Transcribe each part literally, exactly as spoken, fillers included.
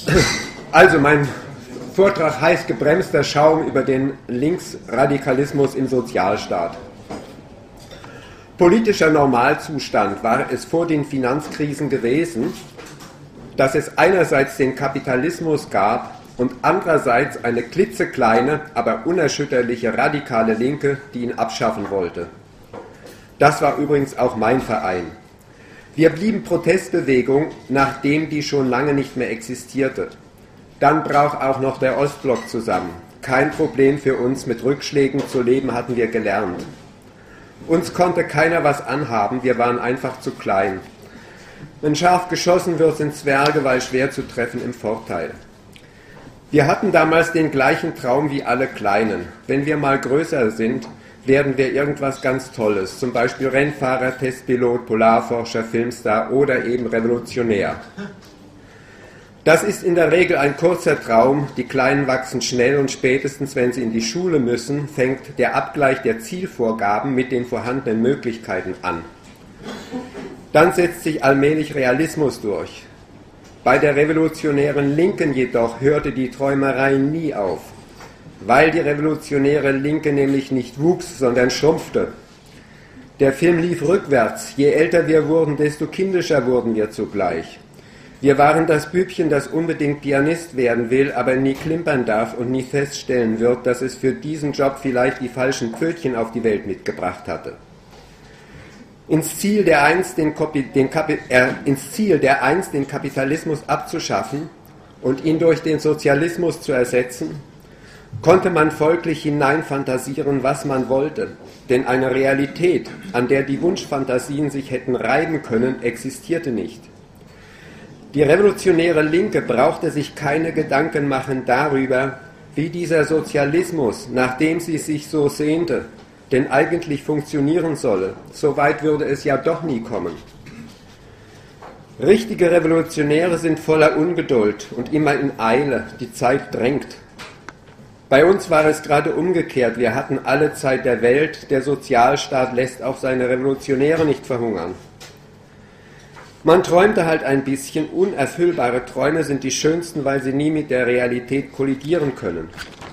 Also mein Vortrag heißt Gebremster Schaum über den Linksradikalismus im Sozialstaat. Politischer Normalzustand war es vor den Finanzkrisen gewesen, dass es einerseits den Kapitalismus gab und andererseits eine klitzekleine, aber unerschütterliche radikale Linke, die ihn abschaffen wollte. Das war übrigens auch mein Verein. Wir blieben Protestbewegung, nachdem die schon lange nicht mehr existierte. Dann brach auch noch der Ostblock zusammen. Kein Problem für uns, mit Rückschlägen zu leben, hatten wir gelernt. Uns konnte keiner was anhaben, wir waren einfach zu klein. Wenn scharf geschossen wird, sind Zwerge, weil schwer zu treffen, im Vorteil. Wir hatten damals den gleichen Traum wie alle Kleinen. Wenn wir mal größer sind, werden wir irgendwas ganz Tolles, zum Beispiel Rennfahrer, Testpilot, Polarforscher, Filmstar oder eben Revolutionär. Das ist in der Regel ein kurzer Traum, die Kleinen wachsen schnell und spätestens, wenn sie in die Schule müssen, fängt der Abgleich der Zielvorgaben mit den vorhandenen Möglichkeiten an. Dann setzt sich allmählich Realismus durch. Bei der revolutionären Linken jedoch hörte die Träumerei nie auf, weil die revolutionäre Linke nämlich nicht wuchs, sondern schrumpfte. Der Film lief rückwärts. Je älter wir wurden, desto kindischer wurden wir zugleich. Wir waren das Bübchen, das unbedingt Pianist werden will, aber nie klimpern darf und nie feststellen wird, dass es für diesen Job vielleicht die falschen Pfötchen auf die Welt mitgebracht hatte. Ins Ziel, der einst den, den, äh, ins Ziel, der einst den Kapitalismus abzuschaffen und ihn durch den Sozialismus zu ersetzen, konnte man folglich hineinfantasieren, was man wollte. Denn eine Realität, an der die Wunschfantasien sich hätten reiben können, existierte nicht. Die revolutionäre Linke brauchte sich keine Gedanken machen darüber, wie dieser Sozialismus, nachdem sie sich so sehnte, denn eigentlich funktionieren solle. So weit würde es ja doch nie kommen. Richtige Revolutionäre sind voller Ungeduld und immer in Eile. Die Zeit drängt. Bei uns war es gerade umgekehrt. Wir hatten alle Zeit der Welt. Der Sozialstaat lässt auch seine Revolutionäre nicht verhungern. Man träumte halt ein bisschen. Unerfüllbare Träume sind die schönsten, weil sie nie mit der Realität kollidieren können.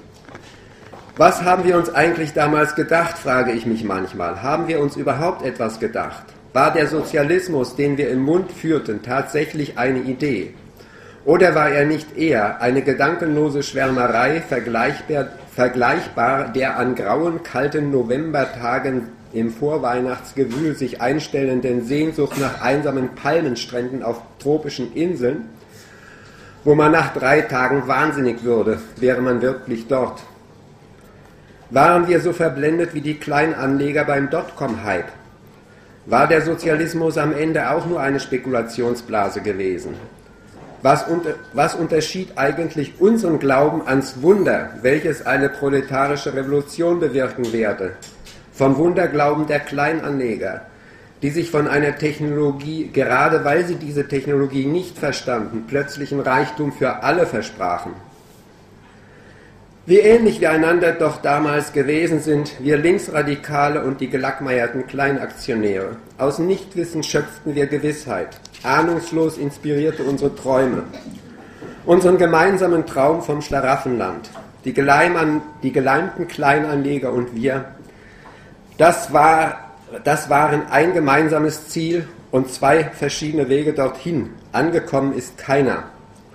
Was haben wir uns eigentlich damals gedacht, frage ich mich manchmal. Haben wir uns überhaupt etwas gedacht? War der Sozialismus, den wir im Mund führten, tatsächlich eine Idee? Oder war er nicht eher eine gedankenlose Schwärmerei, vergleichbar, vergleichbar der an grauen, kalten Novembertagen im Vorweihnachtsgewühl sich einstellenden Sehnsucht nach einsamen Palmenstränden auf tropischen Inseln, wo man nach drei Tagen wahnsinnig würde, wäre man wirklich dort? Waren wir so verblendet wie die Kleinanleger beim Dotcom-Hype? War der Sozialismus am Ende auch nur eine Spekulationsblase gewesen? Was, unter, was unterschied eigentlich unseren Glauben ans Wunder, welches eine proletarische Revolution bewirken werde, vom Wunderglauben der Kleinanleger, die sich von einer Technologie, gerade weil sie diese Technologie nicht verstanden, plötzlichen Reichtum für alle versprachen? Wie ähnlich wir einander doch damals gewesen sind, wir Linksradikale und die gelackmeierten Kleinaktionäre. Aus Nichtwissen schöpften wir Gewissheit. Ahnungslos inspirierte unsere Träume. Unseren gemeinsamen Traum vom Schlaraffenland. Die, Geleiman, die geleimten Kleinanleger und wir. Das, war, das waren ein gemeinsames Ziel und zwei verschiedene Wege dorthin. Angekommen ist keiner.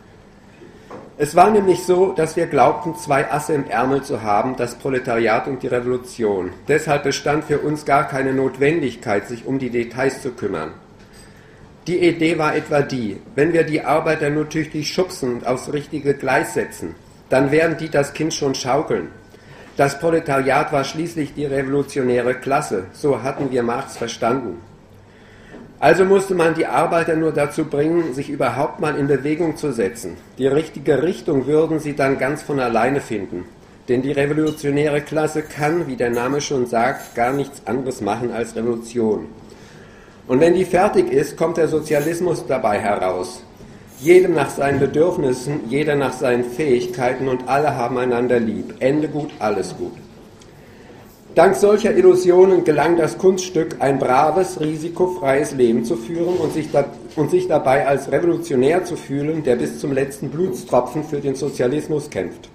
Es war nämlich so, dass wir glaubten, zwei Asse im Ärmel zu haben, das Proletariat und die Revolution. Deshalb bestand für uns gar keine Notwendigkeit, sich um die Details zu kümmern. Die Idee war etwa die, wenn wir die Arbeiter nur tüchtig schubsen und aufs richtige Gleis setzen, dann werden die das Kind schon schaukeln. Das Proletariat war schließlich die revolutionäre Klasse, so hatten wir Marx verstanden. Also musste man die Arbeiter nur dazu bringen, sich überhaupt mal in Bewegung zu setzen. Die richtige Richtung würden sie dann ganz von alleine finden. Denn die revolutionäre Klasse kann, wie der Name schon sagt, gar nichts anderes machen als Revolution. Und wenn die fertig ist, kommt der Sozialismus dabei heraus. Jedem nach seinen Bedürfnissen, jeder nach seinen Fähigkeiten und alle haben einander lieb. Ende gut, alles gut. Dank solcher Illusionen gelang das Kunststück, ein braves, risikofreies Leben zu führen und sich, da, und sich dabei als Revolutionär zu fühlen, der bis zum letzten Blutstropfen für den Sozialismus kämpft.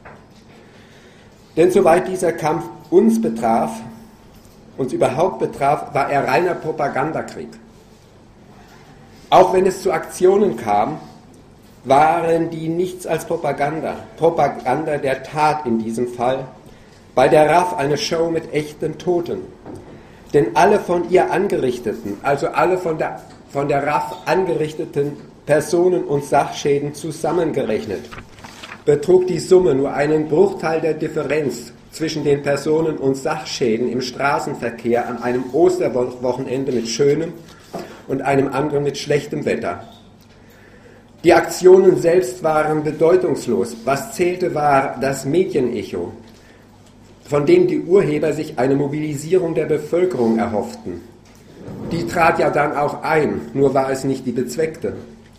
Denn soweit dieser Kampf uns betraf, uns überhaupt betraf, war er reiner Propagandakrieg. Auch wenn es zu Aktionen kam, waren die nichts als Propaganda, Propaganda der Tat in diesem Fall, bei der R A F eine Show mit echten Toten. Denn alle von ihr angerichteten, also alle von der, von der R A F angerichteten Personen- und Sachschäden zusammengerechnet, betrug die Summe nur einen Bruchteil der Differenz zwischen den Personen- und Sachschäden im Straßenverkehr an einem Osterwochenende mit schönem und einem anderen mit schlechtem Wetter. Die Aktionen selbst waren bedeutungslos. Was zählte, war das Medienecho, von dem die Urheber sich eine Mobilisierung der Bevölkerung erhofften. Die trat ja dann auch ein, nur war es nicht die bezweckte.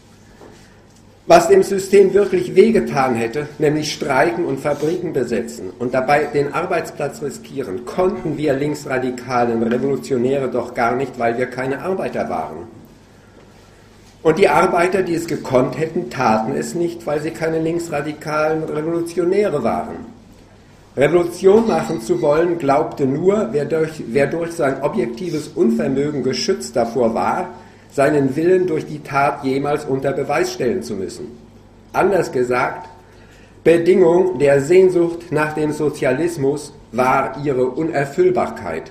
Was dem System wirklich wehgetan hätte, nämlich streiken und Fabriken besetzen und dabei den Arbeitsplatz riskieren, konnten wir linksradikalen Revolutionäre doch gar nicht, weil wir keine Arbeiter waren. Und die Arbeiter, die es gekonnt hätten, taten es nicht, weil sie keine linksradikalen Revolutionäre waren. Revolution machen zu wollen, glaubte nur, wer durch, wer durch sein objektives Unvermögen geschützt davor war, seinen Willen durch die Tat jemals unter Beweis stellen zu müssen. Anders gesagt, Bedingung der Sehnsucht nach dem Sozialismus war ihre Unerfüllbarkeit.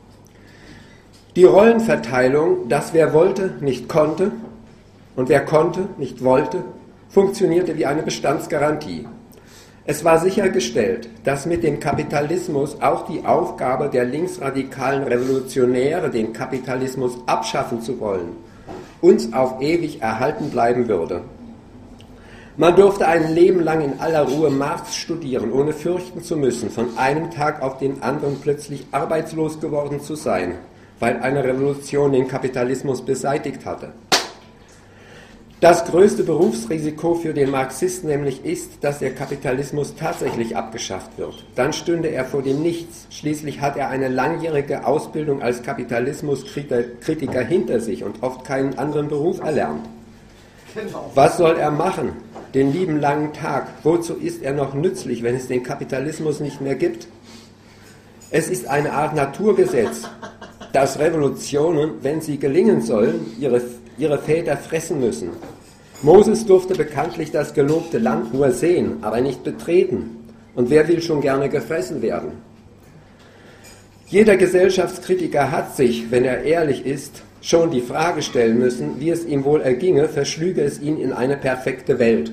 Die Rollenverteilung, dass wer wollte, nicht konnte und wer konnte, nicht wollte, funktionierte wie eine Bestandsgarantie. Es war sichergestellt, dass mit dem Kapitalismus auch die Aufgabe der linksradikalen Revolutionäre, den Kapitalismus abschaffen zu wollen, uns auf ewig erhalten bleiben würde. Man durfte ein Leben lang in aller Ruhe Marx studieren, ohne fürchten zu müssen, von einem Tag auf den anderen plötzlich arbeitslos geworden zu sein, weil eine Revolution den Kapitalismus beseitigt hatte. Das größte Berufsrisiko für den Marxisten nämlich ist, dass der Kapitalismus tatsächlich abgeschafft wird. Dann stünde er vor dem Nichts. Schließlich hat er eine langjährige Ausbildung als Kapitalismuskritiker hinter sich und oft keinen anderen Beruf erlernt. Genau. Was soll er machen? Den lieben langen Tag. Wozu ist er noch nützlich, wenn es den Kapitalismus nicht mehr gibt? Es ist eine Art Naturgesetz, dass Revolutionen, wenn sie gelingen sollen, ihre ihre Väter fressen müssen. Moses durfte bekanntlich das gelobte Land nur sehen, aber nicht betreten. Und wer will schon gerne gefressen werden? Jeder Gesellschaftskritiker hat sich, wenn er ehrlich ist, schon die Frage stellen müssen, wie es ihm wohl erginge, verschlüge es ihn in eine perfekte Welt.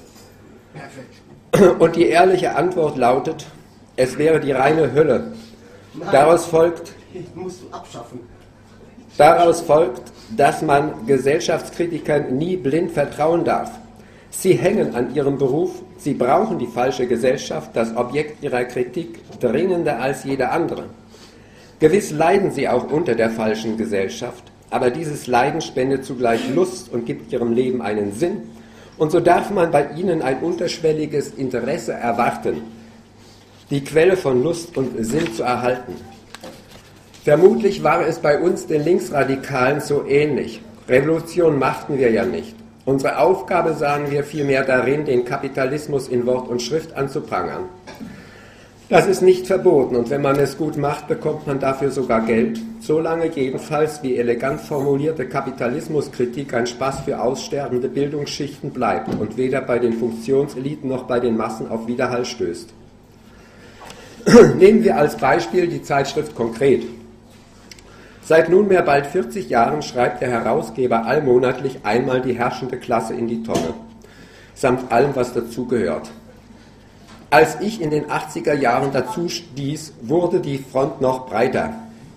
Perfekt. Und die ehrliche Antwort lautet, es wäre die reine Hölle. Nein. Daraus folgt, musst du abschaffen. Daraus folgt, dass man Gesellschaftskritikern nie blind vertrauen darf. Sie hängen an ihrem Beruf, sie brauchen die falsche Gesellschaft, das Objekt ihrer Kritik, dringender als jeder andere. Gewiss leiden sie auch unter der falschen Gesellschaft, aber dieses Leiden spendet zugleich Lust und gibt ihrem Leben einen Sinn. Und so darf man bei ihnen ein unterschwelliges Interesse erwarten, die Quelle von Lust und Sinn zu erhalten. Vermutlich war es bei uns, den Linksradikalen, so ähnlich. Revolution machten wir ja nicht. Unsere Aufgabe sahen wir vielmehr darin, den Kapitalismus in Wort und Schrift anzuprangern. Das ist nicht verboten und wenn man es gut macht, bekommt man dafür sogar Geld. Solange jedenfalls, wie elegant formulierte Kapitalismuskritik ein Spaß für aussterbende Bildungsschichten bleibt und weder bei den Funktionseliten noch bei den Massen auf Widerhall stößt. Nehmen wir als Beispiel die Zeitschrift Konkret. Seit nunmehr bald vierzig Jahren schreibt der Herausgeber allmonatlich einmal die herrschende Klasse in die Tonne, samt allem, was dazugehört. Als ich in den achtziger Jahren dazu stieß, wurde die Front noch breiter.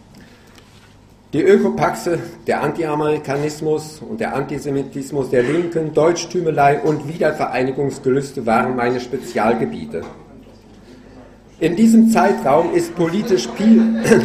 Die Ökopaxe, der Anti-Amerikanismus und der Antisemitismus der Linken, Deutschtümelei und Wiedervereinigungsgelüste waren meine Spezialgebiete. In diesem Zeitraum ist politisch viel...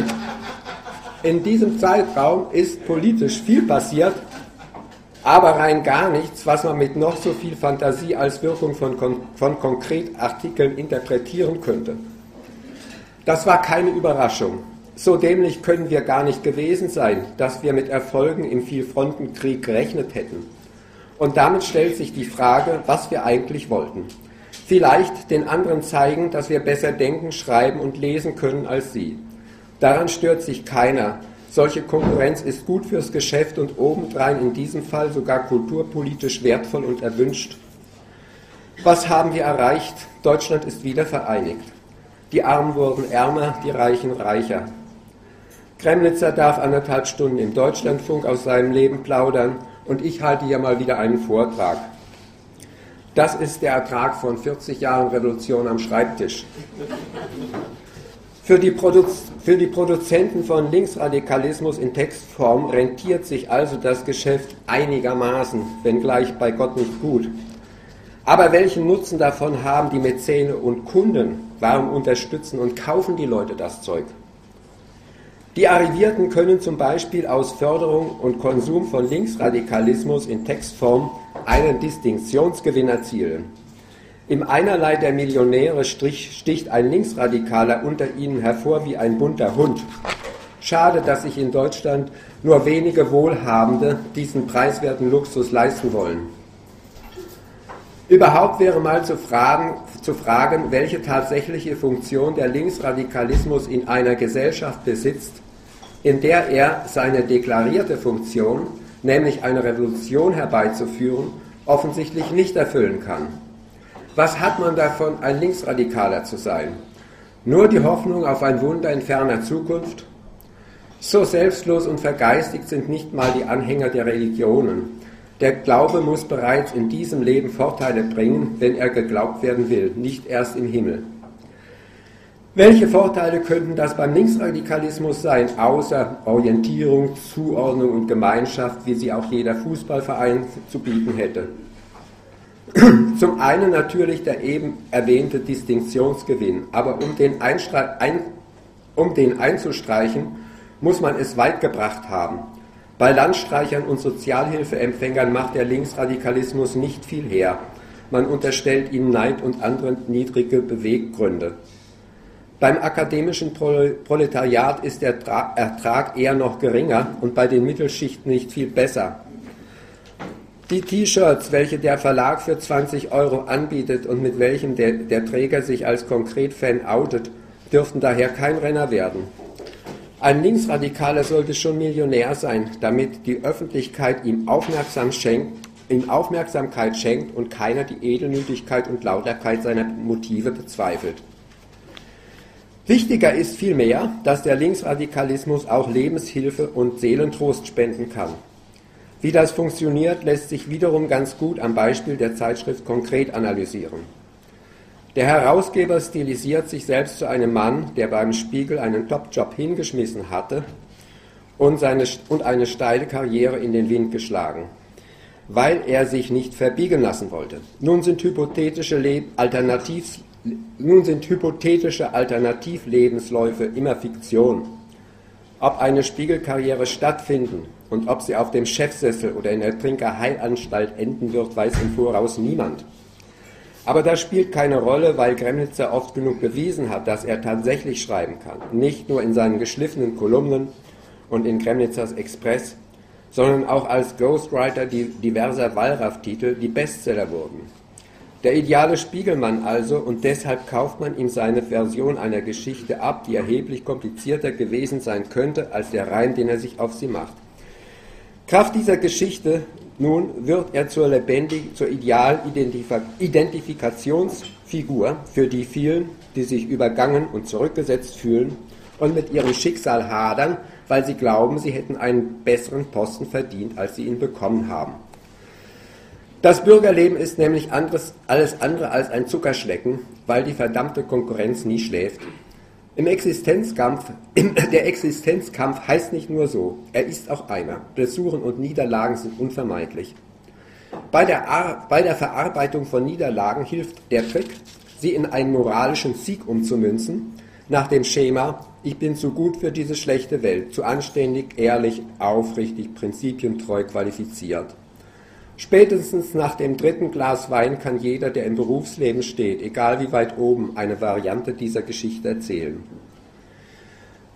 In diesem Zeitraum ist politisch viel passiert, aber rein gar nichts, was man mit noch so viel Fantasie als Wirkung von, von Konkretartikeln interpretieren könnte. Das war keine Überraschung. So dämlich können wir gar nicht gewesen sein, dass wir mit Erfolgen im Vielfrontenkrieg gerechnet hätten. Und damit stellt sich die Frage, was wir eigentlich wollten. Vielleicht den anderen zeigen, dass wir besser denken, schreiben und lesen können als sie. Daran stört sich keiner. Solche Konkurrenz ist gut fürs Geschäft und obendrein in diesem Fall sogar kulturpolitisch wertvoll und erwünscht. Was haben wir erreicht? Deutschland ist wieder vereinigt. Die Armen wurden ärmer, die Reichen reicher. Kremnitzer darf anderthalb Stunden im Deutschlandfunk aus seinem Leben plaudern und ich halte hier mal wieder einen Vortrag. Das ist der Ertrag von vierzig Jahren Revolution am Schreibtisch. Für die, Produ- für die Produzenten von Linksradikalismus in Textform rentiert sich also das Geschäft einigermaßen, wenngleich bei Gott nicht gut. Aber welchen Nutzen davon haben die Mäzene und Kunden? Warum unterstützen und kaufen die Leute das Zeug? Die Arrivierten können zum Beispiel aus Förderung und Konsum von Linksradikalismus in Textform einen Distinktionsgewinn erzielen. Im Einerlei der Millionäre sticht ein Linksradikaler unter ihnen hervor wie ein bunter Hund. Schade, dass sich in Deutschland nur wenige Wohlhabende diesen preiswerten Luxus leisten wollen. Überhaupt wäre mal zu fragen, zu fragen, welche tatsächliche Funktion der Linksradikalismus in einer Gesellschaft besitzt, in der er seine deklarierte Funktion, nämlich eine Revolution herbeizuführen, offensichtlich nicht erfüllen kann. Was hat man davon, ein Linksradikaler zu sein? Nur die Hoffnung auf ein Wunder in ferner Zukunft? So selbstlos und vergeistigt sind nicht mal die Anhänger der Religionen. Der Glaube muss bereits in diesem Leben Vorteile bringen, wenn er geglaubt werden will, nicht erst im Himmel. Welche Vorteile könnten das beim Linksradikalismus sein, außer Orientierung, Zuordnung und Gemeinschaft, wie sie auch jeder Fußballverein zu bieten hätte? Zum einen natürlich der eben erwähnte Distinktionsgewinn, aber um den, Einstre- ein, um den einzustreichen, muss man es weit gebracht haben. Bei Landstreichern und Sozialhilfeempfängern macht der Linksradikalismus nicht viel her. Man unterstellt ihnen Neid und andere niedrige Beweggründe. Beim akademischen Proletariat ist der Ertrag eher noch geringer und bei den Mittelschichten nicht viel besser. Die T-Shirts, welche der Verlag für zwanzig Euro anbietet und mit welchen der, der Träger sich als Konkretfan outet, dürften daher kein Renner werden. Ein Linksradikaler sollte schon Millionär sein, damit die Öffentlichkeit ihm, aufmerksam schenkt, ihm Aufmerksamkeit schenkt und keiner die Edelmütigkeit und Lauterkeit seiner Motive bezweifelt. Wichtiger ist vielmehr, dass der Linksradikalismus auch Lebenshilfe und Seelentrost spenden kann. Wie das funktioniert, lässt sich wiederum ganz gut am Beispiel der Zeitschrift Konkret analysieren. Der Herausgeber stilisiert sich selbst zu einem Mann, der beim Spiegel einen Top-Job hingeschmissen hatte und, seine, und eine steile Karriere in den Wind geschlagen, weil er sich nicht verbiegen lassen wollte. Nun sind hypothetische, Le- Alternativ, nun sind hypothetische Alternativlebensläufe immer Fiktion. Ob eine Spiegelkarriere stattfinden und ob sie auf dem Chefsessel oder in der Trinkerheilanstalt enden wird, weiß im Voraus niemand. Aber das spielt keine Rolle, weil Kremnitzer oft genug bewiesen hat, dass er tatsächlich schreiben kann. Nicht nur in seinen geschliffenen Kolumnen und in Kremnitzers Express, sondern auch als Ghostwriter diverser Wallraff-Titel, die Bestseller wurden. Der ideale Spiegelmann also, und deshalb kauft man ihm seine Version einer Geschichte ab, die erheblich komplizierter gewesen sein könnte als der Reim, den er sich auf sie macht. Kraft dieser Geschichte nun wird er zur lebendigen, zur idealen Identifikationsfigur für die vielen, die sich übergangen und zurückgesetzt fühlen und mit ihrem Schicksal hadern, weil sie glauben, sie hätten einen besseren Posten verdient, als sie ihn bekommen haben. Das Bürgerleben ist nämlich anderes, alles andere als ein Zuckerschlecken, weil die verdammte Konkurrenz nie schläft. Im Existenzkampf, im, der Existenzkampf heißt nicht nur so, er ist auch einer. Blessuren und Niederlagen sind unvermeidlich. Bei der, Ar- bei der Verarbeitung von Niederlagen hilft der Trick, sie in einen moralischen Sieg umzumünzen, nach dem Schema, ich bin zu gut für diese schlechte Welt, zu anständig, ehrlich, aufrichtig, prinzipientreu qualifiziert. Spätestens nach dem dritten Glas Wein kann jeder, der im Berufsleben steht, egal wie weit oben, eine Variante dieser Geschichte erzählen.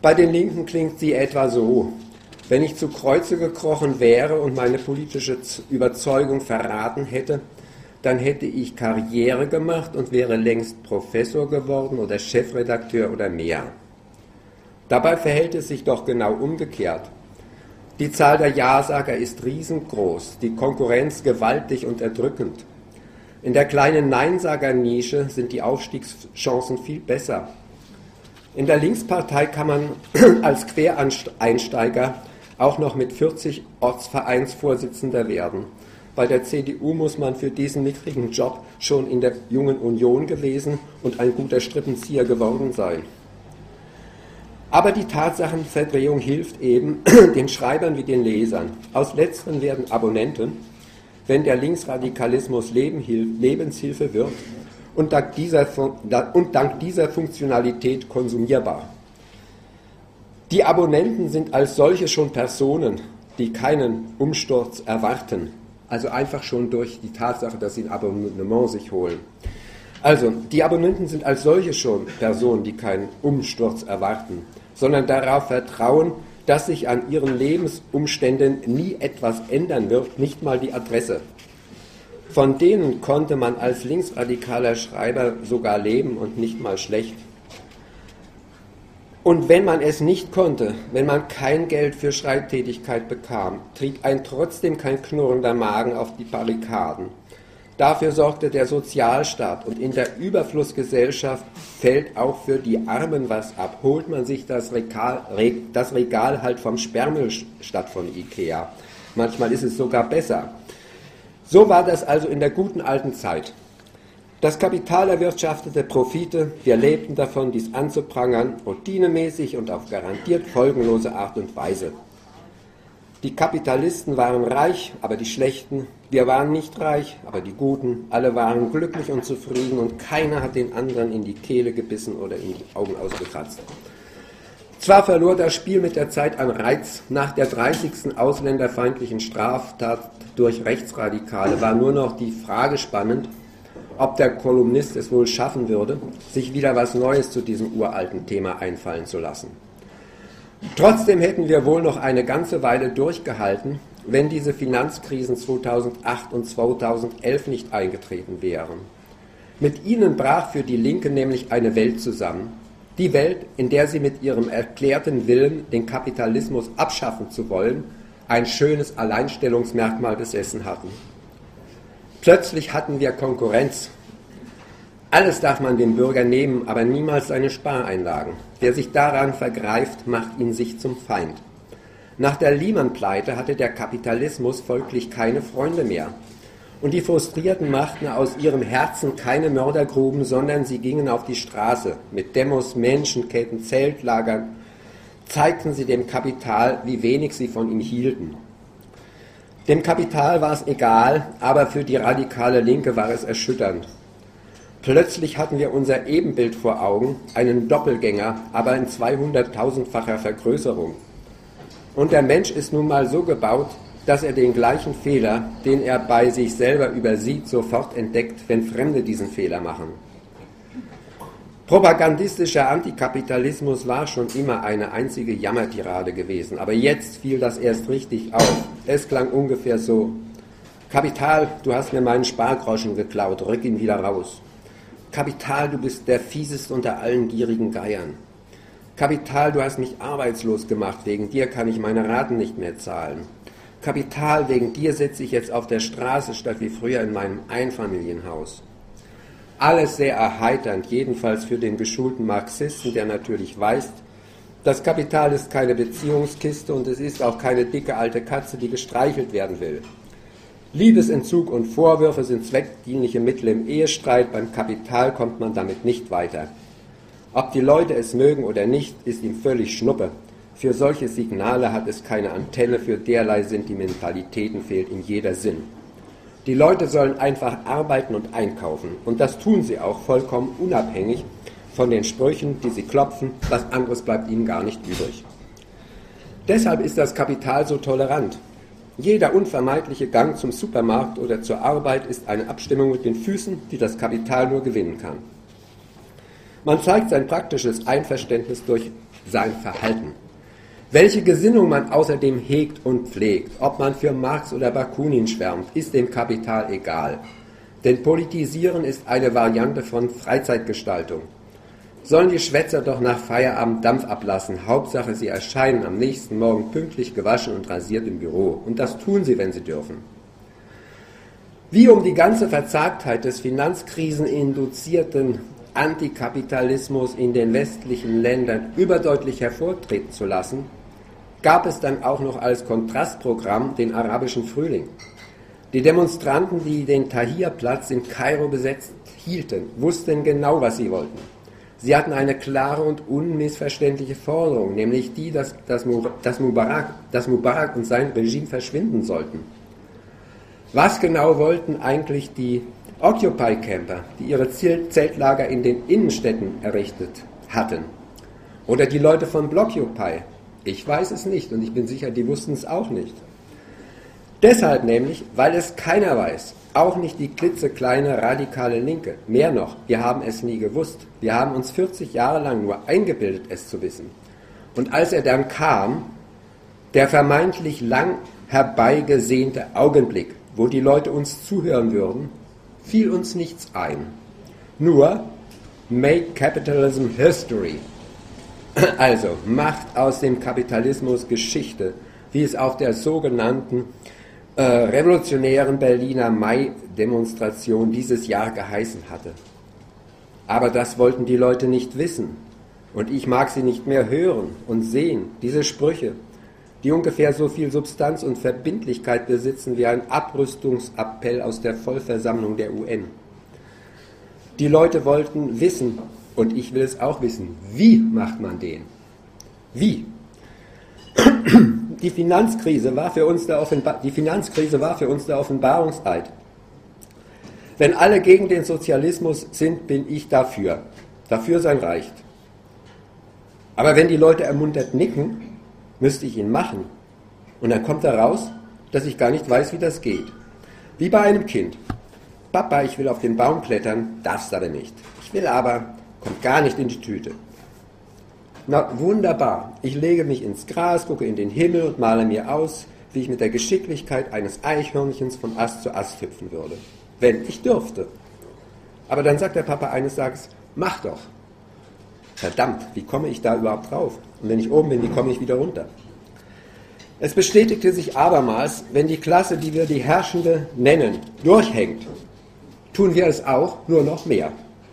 Bei den Linken klingt sie etwa so: Wenn ich zu Kreuze gekrochen wäre und meine politische Überzeugung verraten hätte, dann hätte ich Karriere gemacht und wäre längst Professor geworden oder Chefredakteur oder mehr. Dabei verhält es sich doch genau umgekehrt. Die Zahl der Ja-Sager ist riesengroß, die Konkurrenz gewaltig und erdrückend. In der kleinen Neinsager-Nische sind die Aufstiegschancen viel besser. In der Linkspartei kann man als Quereinsteiger auch noch mit vierzig Ortsvereinsvorsitzender werden. Bei der C D U muss man für diesen mickrigen Job schon in der Jungen Union gewesen und ein guter Strippenzieher geworden sein. Aber die Tatsachenverdrehung hilft eben den Schreibern wie den Lesern. Aus letzteren werden Abonnenten, wenn der Linksradikalismus Lebenshilfe wird und dank dieser, und dank dieser Funktionalität konsumierbar. Die Abonnenten sind als solche schon Personen, die keinen Umsturz erwarten. Also einfach schon durch die Tatsache, dass sie ein Abonnement sich holen. Also, die Abonnenten sind als solche schon Personen, die keinen Umsturz erwarten, sondern darauf vertrauen, dass sich an ihren Lebensumständen nie etwas ändern wird, nicht mal die Adresse. Von denen konnte man als linksradikaler Schreiber sogar leben und nicht mal schlecht. Und wenn man es nicht konnte, wenn man kein Geld für Schreibtätigkeit bekam, trieb einen trotzdem kein knurrender Magen auf die Barrikaden. Dafür sorgte der Sozialstaat und in der Überflussgesellschaft fällt auch für die Armen was ab. Holt man sich das Regal, das Regal halt vom Sperrmüll statt von Ikea. Manchmal ist es sogar besser. So war das also in der guten alten Zeit. Das Kapital erwirtschaftete Profite, wir lebten davon, dies anzuprangern, routinemäßig und auf garantiert folgenlose Art und Weise. Die Kapitalisten waren reich, aber die Schlechten, wir waren nicht reich, aber die Guten, alle waren glücklich und zufrieden und keiner hat den anderen in die Kehle gebissen oder in die Augen ausgekratzt. Zwar verlor das Spiel mit der Zeit an Reiz, nach der dreißigsten ausländerfeindlichen Straftat durch Rechtsradikale war nur noch die Frage spannend, ob der Kolumnist es wohl schaffen würde, sich wieder was Neues zu diesem uralten Thema einfallen zu lassen. Trotzdem hätten wir wohl noch eine ganze Weile durchgehalten, wenn diese Finanzkrisen zweitausendacht und zweitausendelf nicht eingetreten wären. Mit ihnen brach für die Linke nämlich eine Welt zusammen. Die Welt, in der sie mit ihrem erklärten Willen, den Kapitalismus abschaffen zu wollen, ein schönes Alleinstellungsmerkmal besessen hatten. Plötzlich hatten wir Konkurrenz. Alles darf man dem Bürger nehmen, aber niemals seine Spareinlagen. Wer sich daran vergreift, macht ihn sich zum Feind. Nach der Lehman-Pleite hatte der Kapitalismus folglich keine Freunde mehr. Und die Frustrierten machten aus ihrem Herzen keine Mördergruben, sondern sie gingen auf die Straße. Mit Demos, Menschenketten, Zeltlagern zeigten sie dem Kapital, wie wenig sie von ihm hielten. Dem Kapital war es egal, aber für die radikale Linke war es erschütternd. Plötzlich hatten wir unser Ebenbild vor Augen, einen Doppelgänger, aber in zweihunderttausendfacher Vergrößerung. Und der Mensch ist nun mal so gebaut, dass er den gleichen Fehler, den er bei sich selber übersieht, sofort entdeckt, wenn Fremde diesen Fehler machen. Propagandistischer Antikapitalismus war schon immer eine einzige Jammertirade gewesen, aber jetzt fiel das erst richtig auf. Es klang ungefähr so: Kapital, du hast mir meinen Spargroschen geklaut, rück ihn wieder raus. Kapital, du bist der fieseste unter allen gierigen Geiern. Kapital, du hast mich arbeitslos gemacht, wegen dir kann ich meine Raten nicht mehr zahlen. Kapital, wegen dir sitze ich jetzt auf der Straße statt wie früher in meinem Einfamilienhaus. Alles sehr erheiternd, jedenfalls für den geschulten Marxisten, der natürlich weiß, das Kapital ist keine Beziehungskiste und es ist auch keine dicke alte Katze, die gestreichelt werden will. Liebesentzug und Vorwürfe sind zweckdienliche Mittel im Ehestreit, beim Kapital kommt man damit nicht weiter. Ob die Leute es mögen oder nicht, ist ihm völlig Schnuppe. Für solche Signale hat es keine Antenne, für derlei Sentimentalitäten fehlt ihm jeder Sinn. Die Leute sollen einfach arbeiten und einkaufen und das tun sie auch vollkommen unabhängig von den Sprüchen, die sie klopfen, was anderes bleibt ihnen gar nicht übrig. Deshalb ist das Kapital so tolerant. Jeder unvermeidliche Gang zum Supermarkt oder zur Arbeit ist eine Abstimmung mit den Füßen, die das Kapital nur gewinnen kann. Man zeigt sein praktisches Einverständnis durch sein Verhalten. Welche Gesinnung man außerdem hegt und pflegt, ob man für Marx oder Bakunin schwärmt, ist dem Kapital egal. Denn Politisieren ist eine Variante von Freizeitgestaltung. Sollen die Schwätzer doch nach Feierabend Dampf ablassen, Hauptsache sie erscheinen am nächsten Morgen pünktlich gewaschen und rasiert im Büro. Und das tun sie, wenn sie dürfen. Wie um die ganze Verzagtheit des finanzkriseninduzierten Antikapitalismus in den westlichen Ländern überdeutlich hervortreten zu lassen, gab es dann auch noch als Kontrastprogramm den arabischen Frühling. Die Demonstranten, die den Tahrirplatz in Kairo besetzt hielten, wussten genau, was sie wollten. Sie hatten eine klare und unmissverständliche Forderung, nämlich die, dass, dass, dass, Mubarak, dass Mubarak und sein Regime verschwinden sollten. Was genau wollten eigentlich die Occupy-Camper, die ihre Zeltlager in den Innenstädten errichtet hatten? Oder die Leute von Blockupy? Ich weiß es nicht und ich bin sicher, die wussten es auch nicht. Deshalb nämlich, weil es keiner weiß, auch nicht die klitzekleine radikale Linke. Mehr noch, wir haben es nie gewusst. Wir haben uns vierzig Jahre lang nur eingebildet, es zu wissen. Und als er dann kam, der vermeintlich lang herbeigesehnte Augenblick, wo die Leute uns zuhören würden, fiel uns nichts ein. Nur, make capitalism history. Also, macht aus dem Kapitalismus Geschichte, wie es auf der sogenannten äh, revolutionären Berliner Mai-Demonstration dieses Jahr geheißen hatte. Aber das wollten die Leute nicht wissen. Und ich mag sie nicht mehr hören und sehen, diese Sprüche, die ungefähr so viel Substanz und Verbindlichkeit besitzen wie ein Abrüstungsappell aus der Vollversammlung der U N. Die Leute wollten wissen, und ich will es auch wissen, wie macht man den? Wie? Die Finanzkrise war für uns der Offenbar- die Finanzkrise war für uns der Offenbarungseid. Wenn alle gegen den Sozialismus sind, bin ich dafür. Dafür sein reicht. Aber wenn die Leute ermuntert nicken, müsste ich ihn machen. Und dann kommt heraus, dass ich gar nicht weiß, wie das geht. Wie bei einem Kind. Papa, ich will auf den Baum klettern, darfst aber nicht. Ich will aber, kommt gar nicht in die Tüte. Na, wunderbar. Ich lege mich ins Gras, gucke in den Himmel und male mir aus, wie ich mit der Geschicklichkeit eines Eichhörnchens von Ast zu Ast hüpfen würde. Wenn ich dürfte. Aber dann sagt der Papa eines Tages, mach doch. Verdammt, wie komme ich da überhaupt drauf? Und wenn ich oben bin, wie komme ich wieder runter? Es bestätigte sich abermals, wenn die Klasse, die wir die Herrschende nennen, durchhängt, tun wir es auch, nur noch mehr.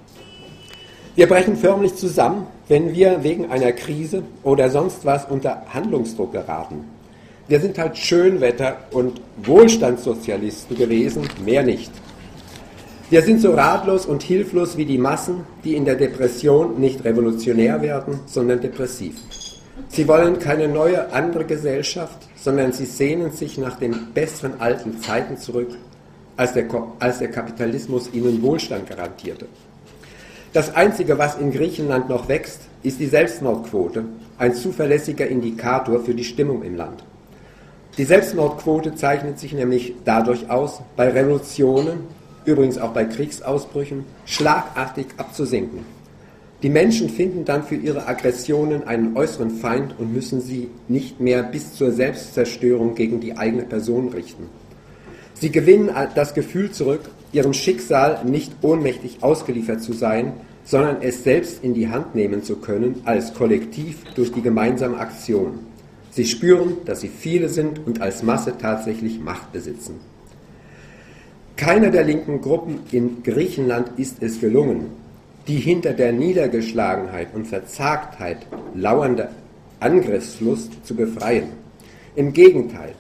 Wir brechen förmlich zusammen, wenn wir wegen einer Krise oder sonst was unter Handlungsdruck geraten. Wir sind halt Schönwetter- und Wohlstandssozialisten gewesen, mehr nicht. Wir sind so ratlos und hilflos wie die Massen, die in der Depression nicht revolutionär werden, sondern depressiv. Sie wollen keine neue, andere Gesellschaft, sondern sie sehnen sich nach den besseren alten Zeiten zurück, als der, als der Kapitalismus ihnen Wohlstand garantierte. Das Einzige, was in Griechenland noch wächst, ist die Selbstmordquote, ein zuverlässiger Indikator für die Stimmung im Land. Die Selbstmordquote zeichnet sich nämlich dadurch aus, bei Revolutionen, übrigens auch bei Kriegsausbrüchen, schlagartig abzusinken. Die Menschen finden dann für ihre Aggressionen einen äußeren Feind und müssen sie nicht mehr bis zur Selbstzerstörung gegen die eigene Person richten. Sie gewinnen das Gefühl zurück, ihrem Schicksal nicht ohnmächtig ausgeliefert zu sein, sondern es selbst in die Hand nehmen zu können, als Kollektiv durch die gemeinsame Aktion. Sie spüren, dass sie viele sind und als Masse tatsächlich Macht besitzen. Keiner der linken Gruppen in Griechenland ist es gelungen, die hinter der Niedergeschlagenheit und Verzagtheit lauernde Angriffslust zu befreien. Im Gegenteil,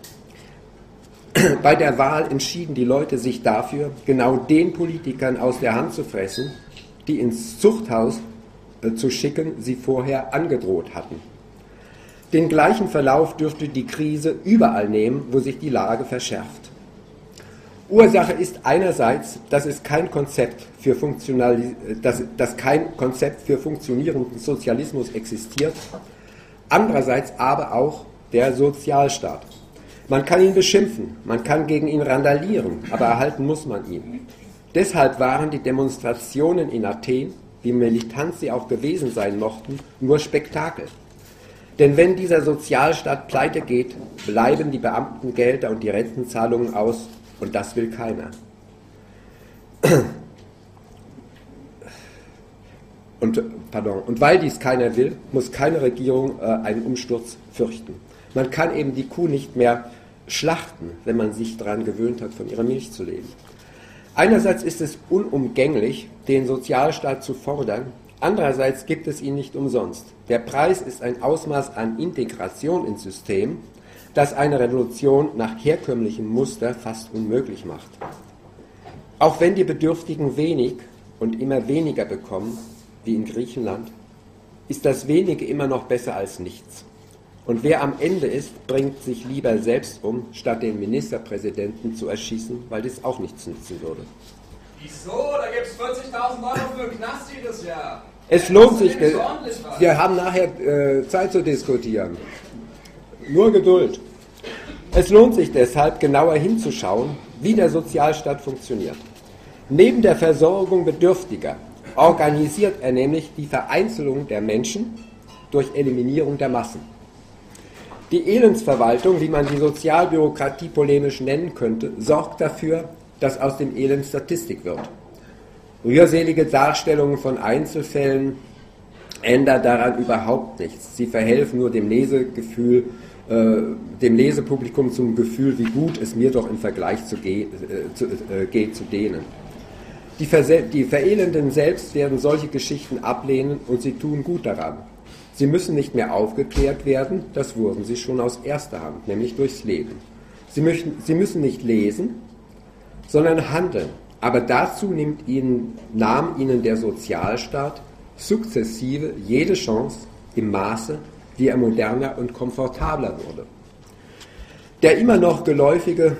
bei der Wahl entschieden die Leute sich dafür, genau den Politikern aus der Hand zu fressen, die ins Zuchthaus äh, zu schicken, sie vorher angedroht hatten. Den gleichen Verlauf dürfte die Krise überall nehmen, wo sich die Lage verschärft. Ursache ist einerseits, dass es kein Konzept für Funktionali- dass, dass kein Konzept für funktionierenden Sozialismus existiert, andererseits aber auch der Sozialstaat. Man kann ihn beschimpfen, man kann gegen ihn randalieren, aber erhalten muss man ihn. Deshalb waren die Demonstrationen in Athen, wie militant sie auch gewesen sein mochten, nur Spektakel. Denn wenn dieser Sozialstaat pleite geht, bleiben die Beamtengelder und die Rentenzahlungen aus und das will keiner. Und, pardon, und weil dies keiner will, muss keine Regierung äh, einen Umsturz fürchten. Man kann eben die Kuh nicht mehr schlachten, wenn man sich daran gewöhnt hat, von ihrer Milch zu leben. Einerseits ist es unumgänglich, den Sozialstaat zu fordern, andererseits gibt es ihn nicht umsonst. Der Preis ist ein Ausmaß an Integration ins System, das eine Revolution nach herkömmlichem Muster fast unmöglich macht. Auch wenn die Bedürftigen wenig und immer weniger bekommen, wie in Griechenland, ist das Wenige immer noch besser als nichts. Und wer am Ende ist, bringt sich lieber selbst um, statt den Ministerpräsidenten zu erschießen, weil das auch nichts nützen würde. Wieso? Da gibt es vierzigtausend Euro für Knast jedes Jahr. Es lohnt sich, wir haben nachher äh, Zeit zu diskutieren. Nur Geduld. Es lohnt sich deshalb, genauer hinzuschauen, wie der Sozialstaat funktioniert. Neben der Versorgung Bedürftiger organisiert er nämlich die Vereinzelung der Menschen durch Eliminierung der Massen. Die Elendsverwaltung, wie man die Sozialbürokratie polemisch nennen könnte, sorgt dafür, dass aus dem Elend Statistik wird. Rührselige Darstellungen von Einzelfällen ändern daran überhaupt nichts. Sie verhelfen nur dem Lesegefühl, äh, dem Lesepublikum zum Gefühl, wie gut es mir doch im Vergleich zu ge- äh, zu, äh, geht zu denen. Die, Verse- die Verelenden selbst werden solche Geschichten ablehnen und sie tun gut daran. Sie müssen nicht mehr aufgeklärt werden, das wurden sie schon aus erster Hand, nämlich durchs Leben. Sie, möchten, sie müssen nicht lesen, sondern handeln. Aber dazu nimmt ihnen, nahm ihnen der Sozialstaat sukzessive jede Chance im Maße, wie er moderner und komfortabler wurde. Der immer noch geläufige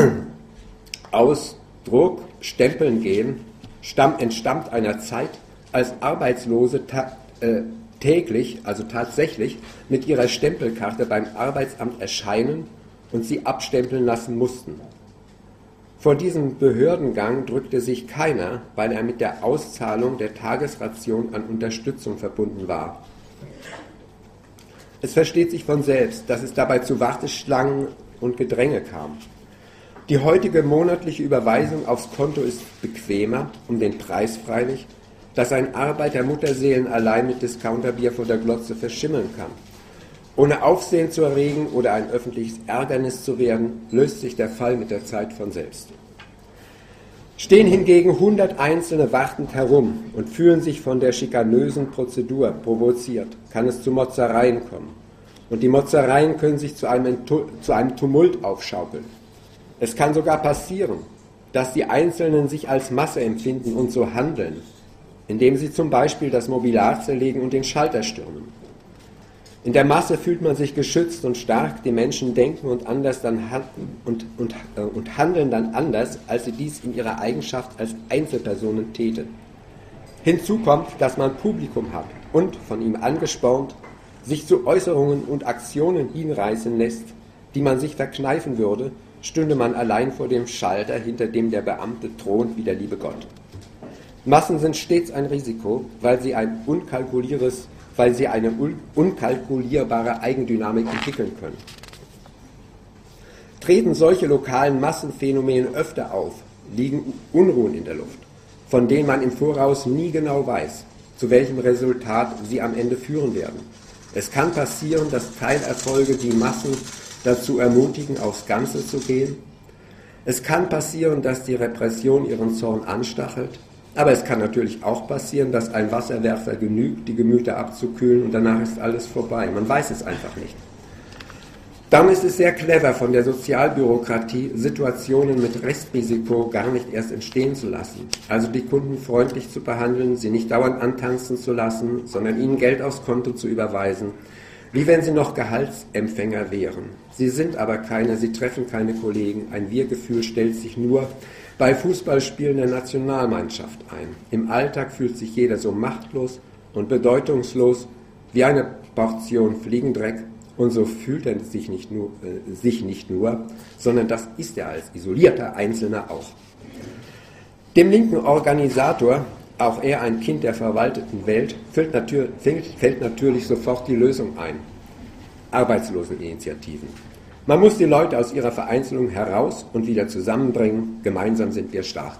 Ausdruck Stempeln gehen stamm, entstammt einer Zeit, als Arbeitslose ta- äh, täglich, also tatsächlich, mit ihrer Stempelkarte beim Arbeitsamt erscheinen und sie abstempeln lassen mussten. Vor diesem Behördengang drückte sich keiner, weil er mit der Auszahlung der Tagesration an Unterstützung verbunden war. Es versteht sich von selbst, dass es dabei zu Warteschlangen und Gedränge kam. Die heutige monatliche Überweisung aufs Konto ist bequemer, um den Preis freilich, dass ein Arbeiter Mutterseelen allein mit Discounterbier vor der Glotze verschimmeln kann. Ohne Aufsehen zu erregen oder ein öffentliches Ärgernis zu werden, löst sich der Fall mit der Zeit von selbst. Stehen hingegen hundert Einzelne wartend herum und fühlen sich von der schikanösen Prozedur provoziert, kann es zu Motzereien kommen. Und die Motzereien können sich zu einem, zu einem Tumult aufschaukeln. Es kann sogar passieren, dass die Einzelnen sich als Masse empfinden und so handeln, indem sie zum Beispiel das Mobiliar zerlegen und den Schalter stürmen. In der Masse fühlt man sich geschützt und stark, die Menschen denken und, anders dann und, und, äh, und handeln dann anders, als sie dies in ihrer Eigenschaft als Einzelpersonen täten. Hinzu kommt, dass man Publikum hat und, von ihm angespornt, sich zu Äußerungen und Aktionen hinreißen lässt, die man sich verkneifen würde, stünde man allein vor dem Schalter, hinter dem der Beamte thront wie der liebe Gott. Massen sind stets ein Risiko, weil sie ein unkalkulierbares weil sie eine un- unkalkulierbare Eigendynamik entwickeln können. Treten solche lokalen Massenphänomene öfter auf, liegen Unruhen in der Luft, von denen man im Voraus nie genau weiß, zu welchem Resultat sie am Ende führen werden. Es kann passieren, dass Teilerfolge die Massen dazu ermutigen, aufs Ganze zu gehen. Es kann passieren, dass die Repression ihren Zorn anstachelt. Aber es kann natürlich auch passieren, dass ein Wasserwerfer genügt, die Gemüter abzukühlen und danach ist alles vorbei. Man weiß es einfach nicht. Darum ist es sehr clever von der Sozialbürokratie, Situationen mit Restrisiko gar nicht erst entstehen zu lassen. Also die Kunden freundlich zu behandeln, sie nicht dauernd antanzen zu lassen, sondern ihnen Geld aufs Konto zu überweisen, wie wenn sie noch Gehaltsempfänger wären. Sie sind aber keine, sie treffen keine Kollegen. Ein Wir-Gefühl stellt sich nur bei Fußballspielen der Nationalmannschaft ein. Im Alltag fühlt sich jeder so machtlos und bedeutungslos wie eine Portion Fliegendreck und so fühlt er sich nicht nur, äh, sich nicht nur, sondern das ist er als isolierter Einzelner auch. Dem linken Organisator, auch er ein Kind der verwalteten Welt, fällt, natür- fällt natürlich sofort die Lösung ein. Arbeitsloseninitiativen. Man muss die Leute aus ihrer Vereinzelung heraus und wieder zusammenbringen. Gemeinsam sind wir stark.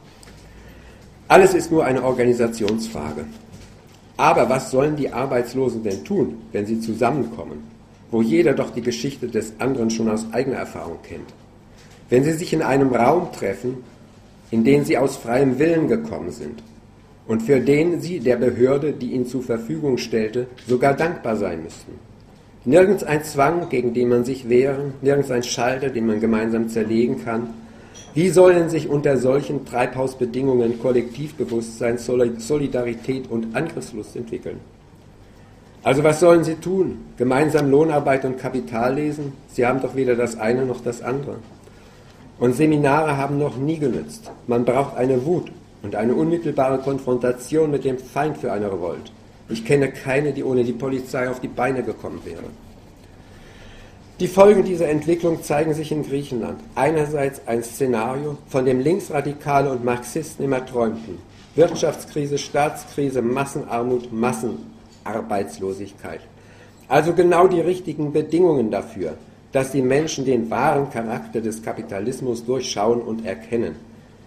Alles ist nur eine Organisationsfrage. Aber was sollen die Arbeitslosen denn tun, wenn sie zusammenkommen, wo jeder doch die Geschichte des anderen schon aus eigener Erfahrung kennt? Wenn sie sich in einem Raum treffen, in den sie aus freiem Willen gekommen sind und für den sie der Behörde, die ihnen zur Verfügung stellte, sogar dankbar sein müssten. Nirgends ein Zwang, gegen den man sich wehren, nirgends ein Schalter, den man gemeinsam zerlegen kann. Wie sollen sich unter solchen Treibhausbedingungen Kollektivbewusstsein, Solidarität und Angriffslust entwickeln? Also was sollen sie tun? Gemeinsam Lohnarbeit und Kapital lesen? Sie haben doch weder das eine noch das andere. Und Seminare haben noch nie genützt. Man braucht eine Wut und eine unmittelbare Konfrontation mit dem Feind für eine Revolte. Ich kenne keine, die ohne die Polizei auf die Beine gekommen wäre. Die Folgen dieser Entwicklung zeigen sich in Griechenland. Einerseits ein Szenario, von dem Linksradikale und Marxisten immer träumten. Wirtschaftskrise, Staatskrise, Massenarmut, Massenarbeitslosigkeit. Also genau die richtigen Bedingungen dafür, dass die Menschen den wahren Charakter des Kapitalismus durchschauen und erkennen.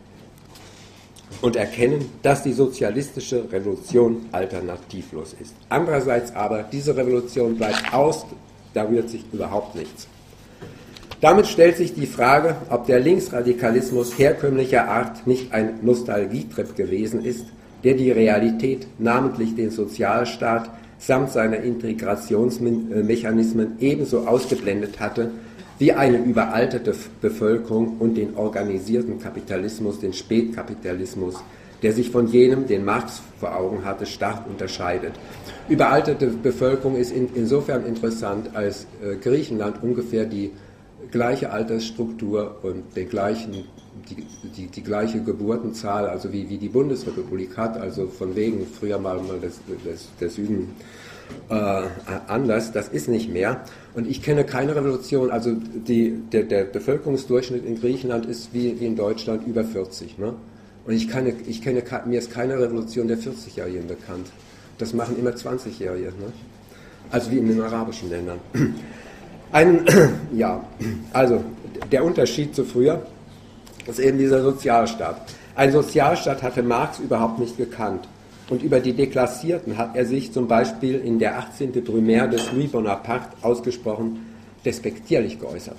Und erkennen, dass die sozialistische Revolution alternativlos ist. Andererseits aber, diese Revolution bleibt aus, da rührt sich überhaupt nichts. Damit stellt sich die Frage, ob der Linksradikalismus herkömmlicher Art nicht ein Nostalgietrip gewesen ist, der die Realität, namentlich den Sozialstaat, samt seiner Integrationsmechanismen ebenso ausgeblendet hatte, wie eine überalterte Bevölkerung und den organisierten Kapitalismus, den Spätkapitalismus, der sich von jenem, den Marx vor Augen hatte, stark unterscheidet. Überalterte Bevölkerung ist in, insofern interessant, als äh, Griechenland ungefähr die gleiche Altersstruktur und den gleichen, die, die, die gleiche Geburtenzahl, also wie, wie die Bundesrepublik hat, also von wegen früher mal, mal des, des, der Süden äh, anders, das ist nicht mehr. Und ich kenne keine Revolution, also die, der, der Bevölkerungsdurchschnitt in Griechenland ist wie, wie in Deutschland über vierzig. Ne? Und ich, kann, ich kenne, mir ist keine Revolution der vierzigjährigen bekannt. Das machen immer zwanzigjährige. Ne? Also wie in den arabischen Ländern. Ein, ja, also der Unterschied zu früher ist eben dieser Sozialstaat. Ein Sozialstaat hatte Marx überhaupt nicht gekannt. Und über die Deklassierten hat er sich zum Beispiel in der achtzehnten Brumaire des Louis Bonaparte ausgesprochen despektierlich geäußert.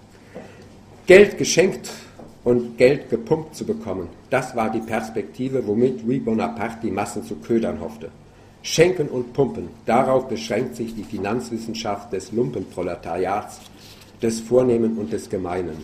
Geld geschenkt und Geld gepumpt zu bekommen, das war die Perspektive, womit Louis Bonaparte die Massen zu ködern hoffte. Schenken und Pumpen, darauf beschränkt sich die Finanzwissenschaft des Lumpenproletariats, des Vornehmen und des Gemeinen.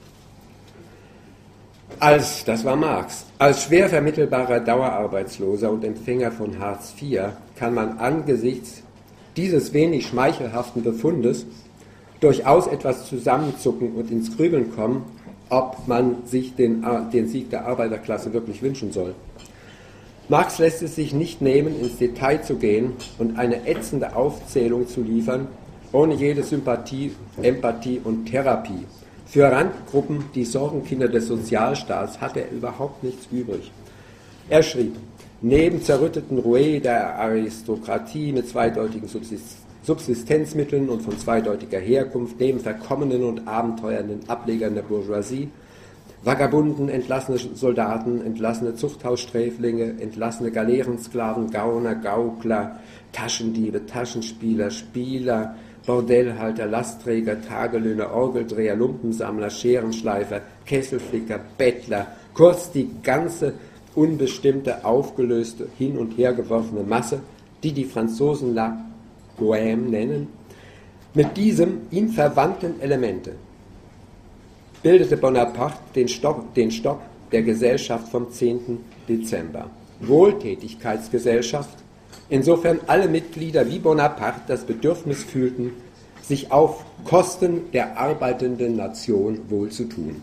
Als, das war Marx, als schwer vermittelbarer Dauerarbeitsloser und Empfänger von Hartz vier kann man angesichts dieses wenig schmeichelhaften Befundes durchaus etwas zusammenzucken und ins Grübeln kommen, ob man sich den, den Sieg der Arbeiterklasse wirklich wünschen soll. Marx lässt es sich nicht nehmen, ins Detail zu gehen und eine ätzende Aufzählung zu liefern, ohne jede Sympathie, Empathie und Therapie. Für Randgruppen, die Sorgenkinder des Sozialstaats, hatte er überhaupt nichts übrig. Er schrieb, neben zerrütteten Rouets der Aristokratie mit zweideutigen Subsistenzmitteln und von zweideutiger Herkunft, neben verkommenen und abenteuernden Ablegern der Bourgeoisie, Vagabunden, entlassene Soldaten, entlassene Zuchthaussträflinge, entlassene Galeerensklaven, Gauner, Gaukler, Taschendiebe, Taschenspieler, Spieler, Bordellhalter, Lastträger, Tagelöhner, Orgeldreher, Lumpensammler, Scherenschleifer, Kesselflicker, Bettler, kurz die ganze unbestimmte, aufgelöste, hin und her geworfene Masse, die die Franzosen la Bohème nennen, mit diesem ihm verwandten Elemente bildete Bonaparte den Stock, den Stock der Gesellschaft vom zehnten Dezember. Wohltätigkeitsgesellschaft, insofern alle Mitglieder wie Bonaparte das Bedürfnis fühlten, sich auf Kosten der arbeitenden Nation wohlzutun.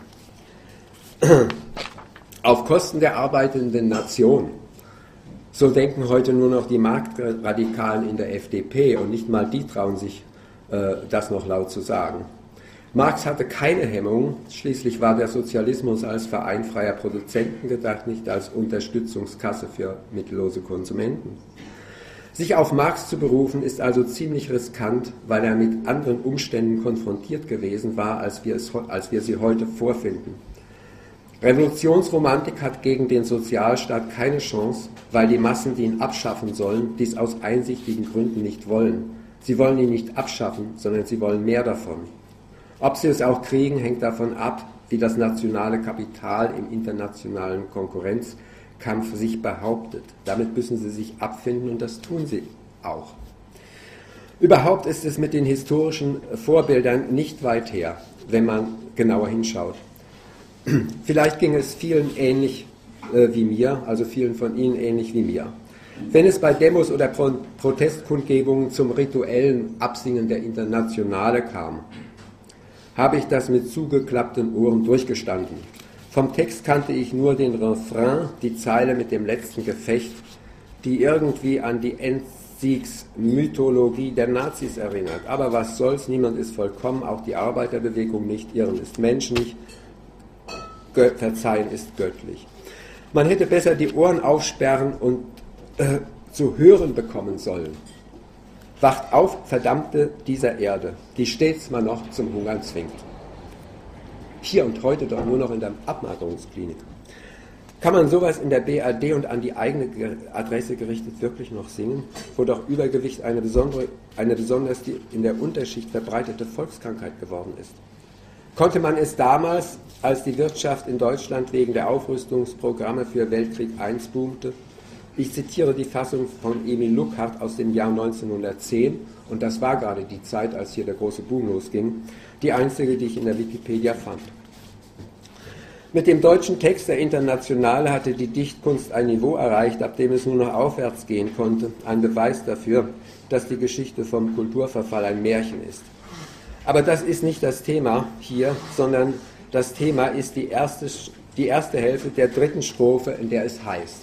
Auf Kosten der arbeitenden Nation. So denken heute nur noch die Marktradikalen in der F D P und nicht mal die trauen sich, äh, das noch laut zu sagen. Marx hatte keine Hemmung, schließlich war der Sozialismus als Verein freier Produzenten gedacht, nicht als Unterstützungskasse für mittellose Konsumenten. Sich auf Marx zu berufen, ist also ziemlich riskant, weil er mit anderen Umständen konfrontiert gewesen war, als wir, es, als wir sie heute vorfinden. Revolutionsromantik hat gegen den Sozialstaat keine Chance, weil die Massen, die ihn abschaffen sollen, dies aus einsichtigen Gründen nicht wollen. Sie wollen ihn nicht abschaffen, sondern sie wollen mehr davon. Ob sie es auch kriegen, hängt davon ab, wie das nationale Kapital im internationalen Konkurrenzkampf sich behauptet. Damit müssen sie sich abfinden und das tun sie auch. Überhaupt ist es mit den historischen Vorbildern nicht weit her, wenn man genauer hinschaut. Vielleicht ging es vielen ähnlich äh, wie mir, also vielen von Ihnen ähnlich wie mir. Wenn es bei Demos oder Pro- Protestkundgebungen zum rituellen Absingen der Internationale kam, habe ich das mit zugeklappten Ohren durchgestanden. Vom Text kannte ich nur den Refrain, die Zeile mit dem letzten Gefecht, die irgendwie an die Endsiegsmythologie der Nazis erinnert. Aber was soll's, niemand ist vollkommen, auch die Arbeiterbewegung nicht, Irren ist menschlich, Gö- Verzeihen ist göttlich. Man hätte besser die Ohren aufsperren und äh, zu hören bekommen sollen. Wacht auf, Verdammte dieser Erde, die stets mal noch zum Hungern zwingt. Hier und heute doch nur noch in der Abmagerungsklinik. Kann man sowas in der B R D und an die eigene Adresse gerichtet wirklich noch singen, wo doch Übergewicht eine, besondere, eine besonders die in der Unterschicht verbreitete Volkskrankheit geworden ist? Konnte man es damals, als die Wirtschaft in Deutschland wegen der Aufrüstungsprogramme für Weltkrieg eins boomte, ich zitiere die Fassung von Emil Luckhardt aus dem Jahr neunzehnhundertzehn, und das war gerade die Zeit, als hier der große Boom losging, die einzige, die ich in der Wikipedia fand. Mit dem deutschen Text der Internationale hatte die Dichtkunst ein Niveau erreicht, ab dem es nur noch aufwärts gehen konnte, ein Beweis dafür, dass die Geschichte vom Kulturverfall ein Märchen ist. Aber das ist nicht das Thema hier, sondern das Thema ist die erste, die erste Hälfte der dritten Strophe, in der es heißt: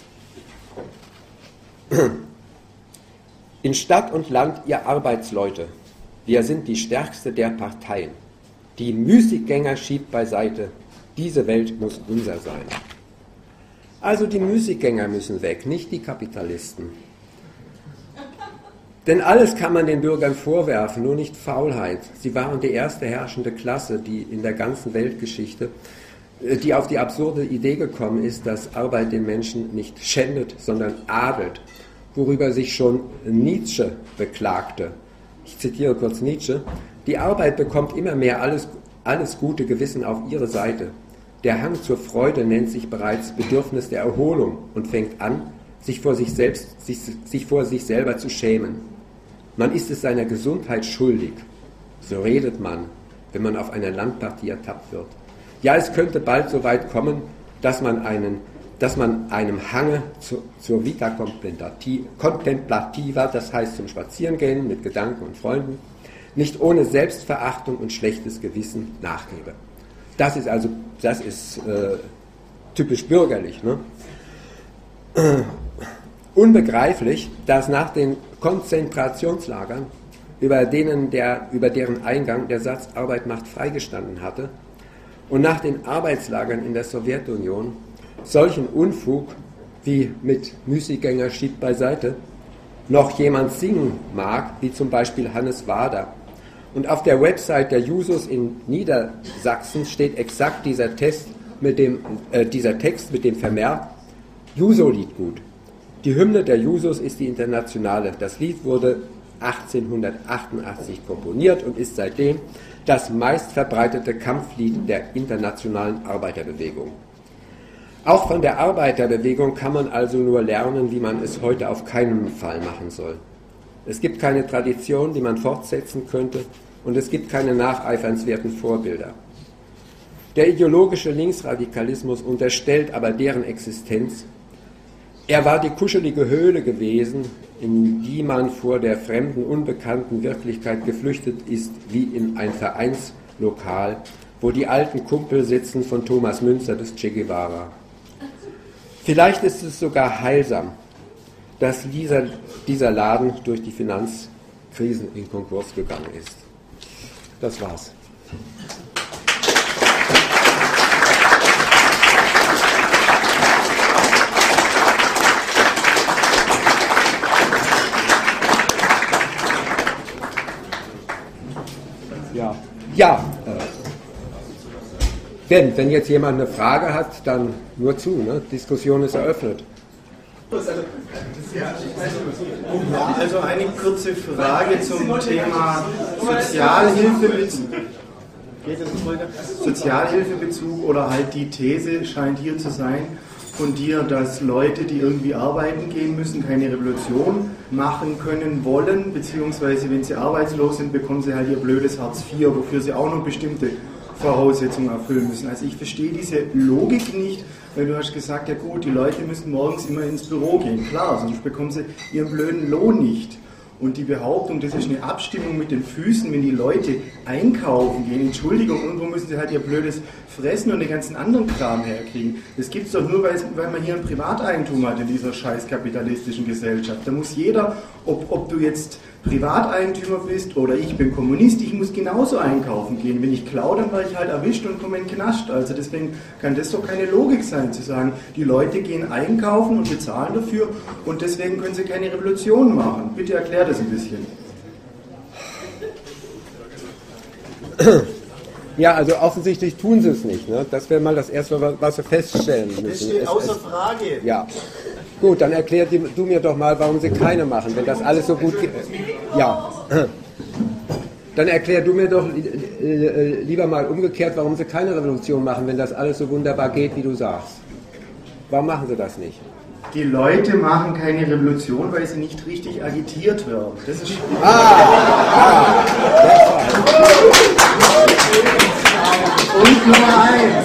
In Stadt und Land, ihr Arbeitsleute, wir sind die stärkste der Parteien. Die Müßiggänger schiebt beiseite, diese Welt muss unser sein. Also die Müßiggänger müssen weg, nicht die Kapitalisten. Denn alles kann man den Bürgern vorwerfen, nur nicht Faulheit. Sie waren die erste herrschende Klasse, die in der ganzen Weltgeschichte, die auf die absurde Idee gekommen ist, dass Arbeit den Menschen nicht schändet, sondern adelt, worüber sich schon Nietzsche beklagte. Ich zitiere kurz Nietzsche: Die Arbeit bekommt immer mehr alles, alles gute Gewissen auf ihre Seite. Der Hang zur Freude nennt sich bereits Bedürfnis der Erholung und fängt an, sich vor sich selbst, sich, sich vor sich selber zu schämen. Man ist es seiner Gesundheit schuldig. So redet man, wenn man auf einer Landpartie ertappt wird. Ja, es könnte bald so weit kommen, dass man, einen, dass man einem Hange zu, zur Vita Contemplativa, das heißt zum Spazierengehen mit Gedanken und Freunden, nicht ohne Selbstverachtung und schlechtes Gewissen nachgebe. Das ist also, das ist äh, typisch bürgerlich, ne? Unbegreiflich, dass nach den Konzentrationslagern, über, denen der, über deren Eingang der Satz Arbeit macht freigestanden hatte, und nach den Arbeitslagern in der Sowjetunion solchen Unfug wie mit Müßiggänger schiebt beiseite noch jemand singen mag, wie zum Beispiel Hannes Wader. Und auf der Website der Jusos in Niedersachsen steht exakt dieser, Test mit dem, äh, dieser Text mit dem Vermerk: Juso-Liedgut. Die Hymne der Jusos ist die Internationale. Das Lied wurde achtzehnhundertachtundachtzig komponiert und ist seitdem das meistverbreitete Kampflied der internationalen Arbeiterbewegung. Auch von der Arbeiterbewegung kann man also nur lernen, wie man es heute auf keinen Fall machen soll. Es gibt keine Tradition, die man fortsetzen könnte, und es gibt keine nacheifernswerten Vorbilder. Der ideologische Linksradikalismus unterstellt aber deren Existenz. Er war die kuschelige Höhle gewesen, in die man vor der fremden, unbekannten Wirklichkeit geflüchtet ist, wie in ein Vereinslokal, wo die alten Kumpel sitzen von Thomas Münzer bis Che Guevara. Vielleicht ist es sogar heilsam, dass dieser, dieser Laden durch die Finanzkrisen in Konkurs gegangen ist. Das war's. Ja, äh, wenn, wenn jetzt jemand eine Frage hat, dann nur zu, ne? Diskussion ist eröffnet. Ja, also eine kurze Frage zum Thema Sozialhilfebezug. Geht das ruhiger? Sozialhilfebezug oder halt die These scheint hier zu sein von dir, dass Leute, die irgendwie arbeiten gehen müssen, keine Revolution machen können wollen, beziehungsweise wenn sie arbeitslos sind, bekommen sie halt ihr blödes Hartz vier, wofür sie auch noch bestimmte Voraussetzungen erfüllen müssen. Also ich verstehe diese Logik nicht, weil du hast gesagt, ja gut, die Leute müssen morgens immer ins Büro gehen. Klar, sonst bekommen sie ihren blöden Lohn nicht. Und die Behauptung, das ist eine Abstimmung mit den Füßen, wenn die Leute einkaufen gehen, Entschuldigung, irgendwo müssen sie halt ihr blödes Fressen und den ganzen anderen Kram herkriegen. Das gibt es doch nur, weil, weil man hier ein Privateigentum hat in dieser scheiß kapitalistischen Gesellschaft. Da muss jeder, ob, ob du jetzt Privateigentümer bist oder ich bin Kommunist, ich muss genauso einkaufen gehen. Wenn ich klaue, dann werde ich halt erwischt und komme in den Knast. Also deswegen kann das doch keine Logik sein, zu sagen, die Leute gehen einkaufen und bezahlen dafür und deswegen können sie keine Revolution machen. Bitte erklär das ein bisschen. Ja, also offensichtlich tun sie es nicht. Ne? Das wäre mal das Erste, was wir feststellen müssen. Das steht es, außer es, Frage. Ja. Gut, dann erklär du mir doch mal, warum sie keine machen, wenn das alles so gut geht. Ja. Dann erklär du mir doch lieber mal umgekehrt, warum sie keine Revolution machen, wenn das alles so wunderbar geht, wie du sagst. Warum machen sie das nicht? Die Leute machen keine Revolution, weil sie nicht richtig agitiert werden. Das ist ah, ah, Punkt Nummer eins.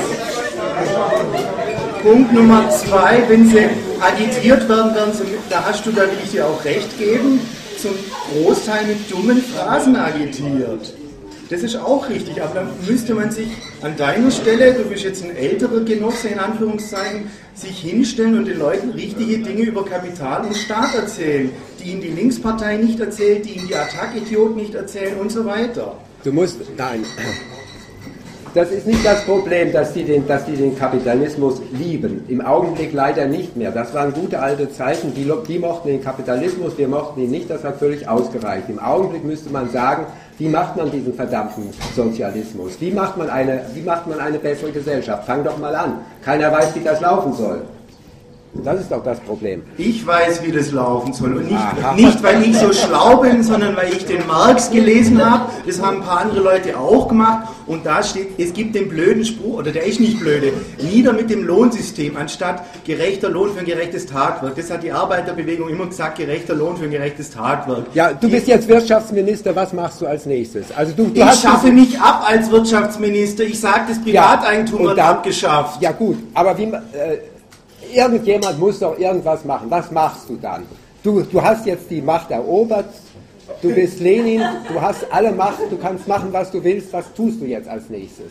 Punkt Nummer zwei, wenn sie agitiert werden, werden sie, da hast du, da will ich dir auch recht geben, zum Großteil mit dummen Phrasen agitiert. Das ist auch richtig, aber dann müsste man sich an deiner Stelle, du bist jetzt ein älterer Genosse in Anführungszeichen, sich hinstellen und den Leuten richtige Dinge über Kapital und Staat erzählen, die ihnen die Linkspartei nicht erzählt, die ihnen die Attac-Idioten nicht erzählen und so weiter. Du musst, nein, das ist nicht das Problem, dass die, den, dass die den Kapitalismus lieben. Im Augenblick leider nicht mehr. Das waren gute alte Zeiten, die, die mochten den Kapitalismus, wir mochten ihn nicht, das hat völlig ausgereicht. Im Augenblick müsste man sagen, wie macht man diesen verdammten Sozialismus? Wie macht man eine, wie macht man eine bessere Gesellschaft? Fang doch mal an. Keiner weiß, wie das laufen soll. Das ist doch das Problem. Ich weiß, wie das laufen soll. Und nicht, nicht, weil ich so schlau bin, sondern weil ich den Marx gelesen habe. Das haben ein paar andere Leute auch gemacht. Und da steht, es gibt den blöden Spruch, oder der ist nicht blöde, nieder mit dem Lohnsystem, anstatt gerechter Lohn für ein gerechtes Tagwerk. Das hat die Arbeiterbewegung immer gesagt, gerechter Lohn für ein gerechtes Tagwerk. Ja, du bist jetzt Wirtschaftsminister, was machst du als nächstes? Also du, du ich hast schaffe mich ab als Wirtschaftsminister. Ich sage, das Privateigentum ja, wird dann, abgeschafft. Ja gut, aber wie... Äh, Irgendjemand muss doch irgendwas machen. Was machst du dann? Du, du hast jetzt die Macht erobert, du bist Lenin, du hast alle Macht, du kannst machen, was du willst. Was tust du jetzt als nächstes?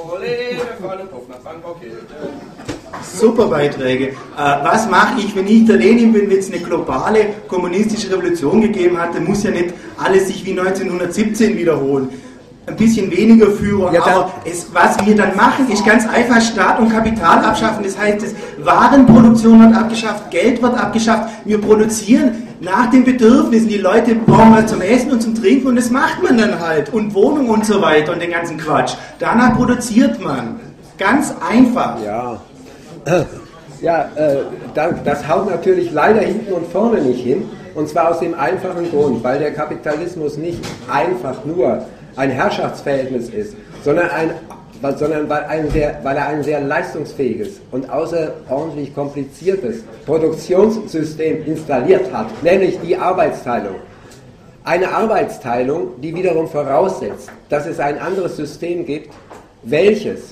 Super Beiträge. Äh, was mache ich, wenn ich der Lenin bin, wenn es eine globale kommunistische Revolution gegeben hat? Dann muss ja nicht alles sich wie neunzehnhundertsiebzehn wiederholen. Ein bisschen weniger Führer, ja, aber es, was wir dann machen, ist ganz einfach Staat und Kapital abschaffen. Das heißt, das Warenproduktion wird abgeschafft, Geld wird abgeschafft. Wir produzieren nach den Bedürfnissen. Die Leute brauchen was zum Essen und zum Trinken und das macht man dann halt. Und Wohnung und so weiter und den ganzen Quatsch. Danach produziert man. Ganz einfach. Ja, ja äh, das, das haut natürlich leider hinten und vorne nicht hin. Und zwar aus dem einfachen Grund, weil der Kapitalismus nicht einfach nur ein Herrschaftsverhältnis ist, sondern, ein, sondern weil, ein sehr, weil er ein sehr leistungsfähiges und außerordentlich kompliziertes Produktionssystem installiert hat, nämlich die Arbeitsteilung. Eine Arbeitsteilung, die wiederum voraussetzt, dass es ein anderes System gibt, welches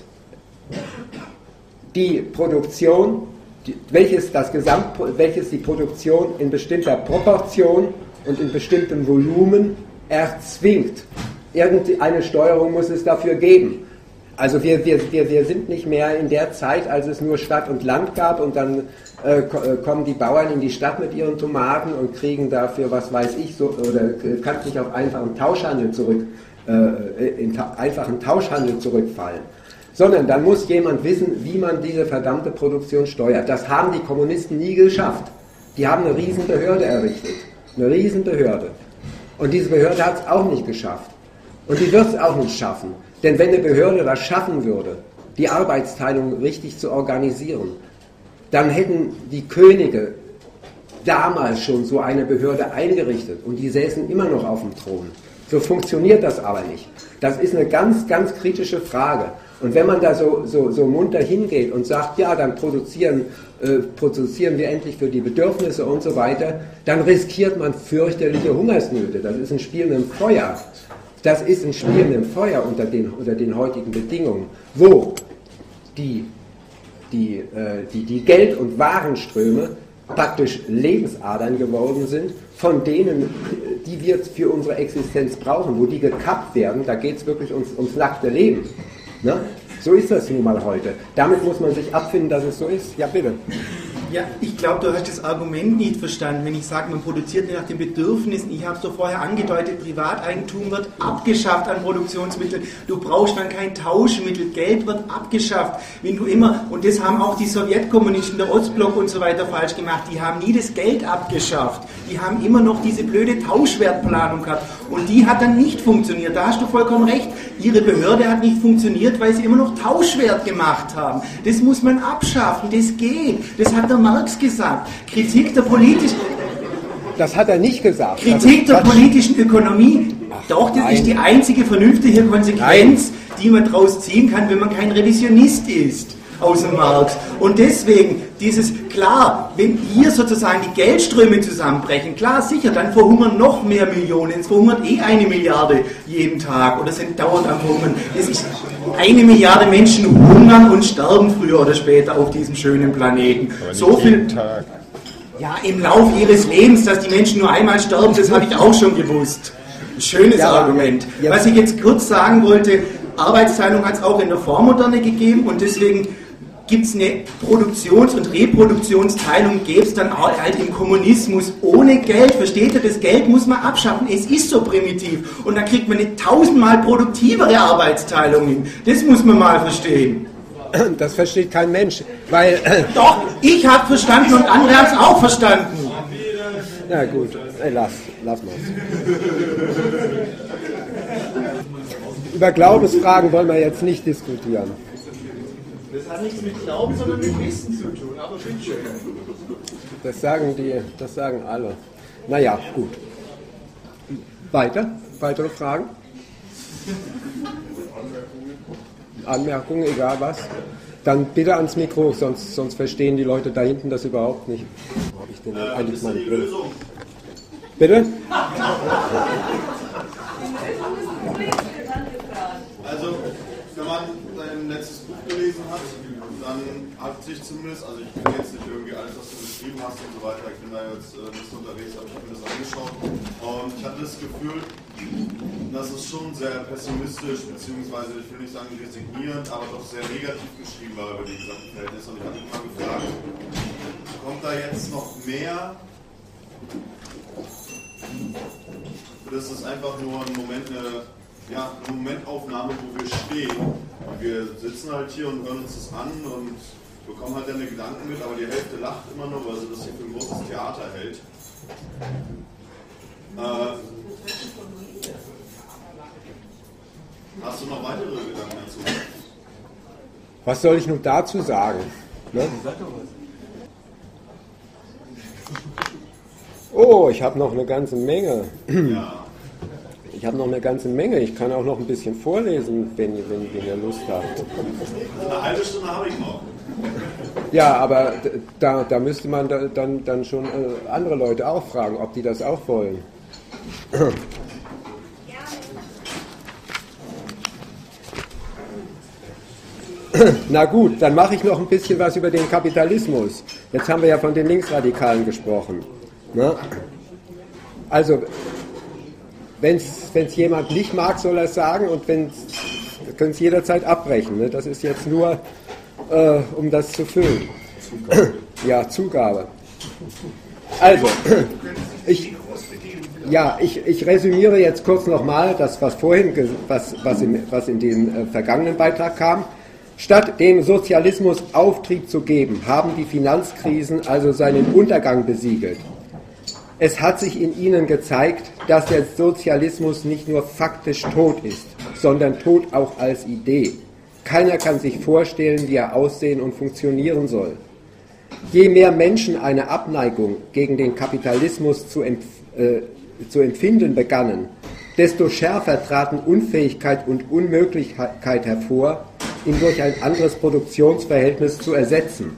die Produktion, welches, das Gesamt, welches die Produktion in bestimmter Proportion und in bestimmtem Volumen erzwingt. Irgendeine Steuerung muss es dafür geben. Also wir, wir, wir, wir sind nicht mehr in der Zeit, als es nur Stadt und Land gab und dann äh, kommen die Bauern in die Stadt mit ihren Tomaten und kriegen dafür, was weiß ich, so, oder äh, kann nicht auf einfachen Tauschhandel zurück, äh, in ta- einfachen Tauschhandel zurückfallen. Sondern dann muss jemand wissen, wie man diese verdammte Produktion steuert. Das haben die Kommunisten nie geschafft. Die haben eine Riesenbehörde errichtet. Eine Riesenbehörde. Und diese Behörde hat es auch nicht geschafft. Und die wird es auch nicht schaffen. Denn wenn eine Behörde das schaffen würde, die Arbeitsteilung richtig zu organisieren, dann hätten die Könige damals schon so eine Behörde eingerichtet und die säßen immer noch auf dem Thron. So funktioniert das aber nicht. Das ist eine ganz, ganz kritische Frage. Und wenn man da so, so, so munter hingeht und sagt, ja, dann produzieren, äh, produzieren wir endlich für die Bedürfnisse und so weiter, dann riskiert man fürchterliche Hungersnöte. Das ist ein Spiel mit dem Feuer. Das ist ein Spiel mit dem Feuer unter den, unter den heutigen Bedingungen, wo die, die, äh, die, die Geld- und Warenströme praktisch Lebensadern geworden sind, von denen, die wir für unsere Existenz brauchen, wo die gekappt werden, da geht es wirklich ums, ums nackte Leben. Ne? So ist das nun mal heute. Damit muss man sich abfinden, dass es so ist. Ja, bitte. Ja, ich glaube, du hast das Argument nicht verstanden, wenn ich sage, man produziert nicht nach den Bedürfnissen. Ich habe es doch vorher angedeutet, Privateigentum wird abgeschafft an Produktionsmitteln. Du brauchst dann kein Tauschmittel, Geld wird abgeschafft. Wenn du immer, und das haben auch die Sowjetkommunisten, der Ostblock und so weiter falsch gemacht, die haben nie das Geld abgeschafft. Die haben immer noch diese blöde Tauschwertplanung gehabt. Und die hat dann nicht funktioniert. Da hast du vollkommen recht. Ihre Behörde hat nicht funktioniert, weil sie immer noch Tauschwert gemacht haben. Das muss man abschaffen, das geht. Das hat der Marx gesagt. Kritik der politischen... Das hat er nicht gesagt. Kritik der politischen Ökonomie. Ach, doch, das nein. ist die einzige vernünftige Konsequenz, nein. die man daraus ziehen kann, wenn man kein Revisionist ist. Außer Marx. Und deswegen, dieses, klar, wenn hier sozusagen die Geldströme zusammenbrechen, klar, sicher, dann verhungern noch mehr Millionen, es verhungert eh eine Milliarde jeden Tag oder sind dauernd am Hungern. Es ist eine Milliarde Menschen hungern und sterben früher oder später auf diesem schönen Planeten. Aber nicht so viel. Jeden Tag. Ja, im Lauf ihres Lebens, dass die Menschen nur einmal sterben, das habe ich auch schon gewusst. Ein schönes ja, Argument. Ja. Was ich jetzt kurz sagen wollte, Arbeitsteilung hat es auch in der Vormoderne gegeben und deswegen gibt es eine Produktions- und Reproduktionsteilung, gäbe es dann auch halt im Kommunismus ohne Geld. Versteht ihr, das Geld muss man abschaffen. Es ist so primitiv. Und dann kriegt man eine tausendmal produktivere Arbeitsteilung hin. Das muss man mal verstehen. Das versteht kein Mensch, weil... Äh Doch, ich habe verstanden und andere haben es auch verstanden. Na gut, äh, lass, lass mal. Über Glaubensfragen wollen wir jetzt nicht diskutieren. Das hat nichts mit Glauben, sondern mit Wissen zu tun, aber bitteschön. Das sagen die, das sagen alle. Naja, gut. Weiter? Weitere Fragen? Anmerkungen, egal was? Dann bitte ans Mikro, sonst, sonst verstehen die Leute da hinten das überhaupt nicht. Wo habe ich denn äh, eigentlich meine die Brille? Lösung. Bitte? Also, wenn man dein letztes Buch gelesen hat, dann hat sich zumindest, also ich kenne jetzt nicht irgendwie alles, was du geschrieben hast und so weiter, ich bin da jetzt äh, nicht so unterwegs, aber ich habe mir das angeschaut und ich hatte das Gefühl, dass es schon sehr pessimistisch, beziehungsweise ich will nicht sagen resignierend, aber doch sehr negativ geschrieben war über die gesamten Verhältnisse und ich hatte mich mal gefragt, kommt da jetzt noch mehr? Oder ist das einfach nur ein Moment, eine Ja, eine Momentaufnahme, wo wir stehen. Wir sitzen halt hier und hören uns das an und bekommen halt deine Gedanken mit, aber die Hälfte lacht immer noch, weil sie das hier für ein großes Theater hält. Äh, hast du noch weitere Gedanken dazu? Was soll ich nun dazu sagen? Ne? Oh, ich habe noch eine ganze Menge. Ja. Ich habe noch eine ganze Menge. Ich kann auch noch ein bisschen vorlesen, wenn, wenn, wenn ihr Lust habt. Eine halbe Stunde habe ich noch. Ja, aber da, da müsste man da, dann, dann schon äh, andere Leute auch fragen, ob die das auch wollen. Na gut, dann mache ich noch ein bisschen was über den Kapitalismus. Jetzt haben wir ja von den Linksradikalen gesprochen. Ne? Also, wenn es jemand nicht mag, soll er es sagen und wenn können es jederzeit abbrechen. Ne? Das ist jetzt nur, äh, um das zu füllen. Zugabe. Ja, Zugabe. Also, ich, ja, ich, ich resümiere jetzt kurz nochmal das, was vorhin, was, was, in, was in den äh, vergangenen Beitrag kam. Statt dem Sozialismus Auftrieb zu geben, haben die Finanzkrisen also seinen Untergang besiegelt. Es hat sich in ihnen gezeigt, dass der Sozialismus nicht nur faktisch tot ist, sondern Tod auch als Idee. Keiner kann sich vorstellen, wie er aussehen und funktionieren soll. Je mehr Menschen eine Abneigung gegen den Kapitalismus zu, empf äh, zu empfinden begannen, desto schärfer traten Unfähigkeit und Unmöglichkeit hervor, ihn durch ein anderes Produktionsverhältnis zu ersetzen.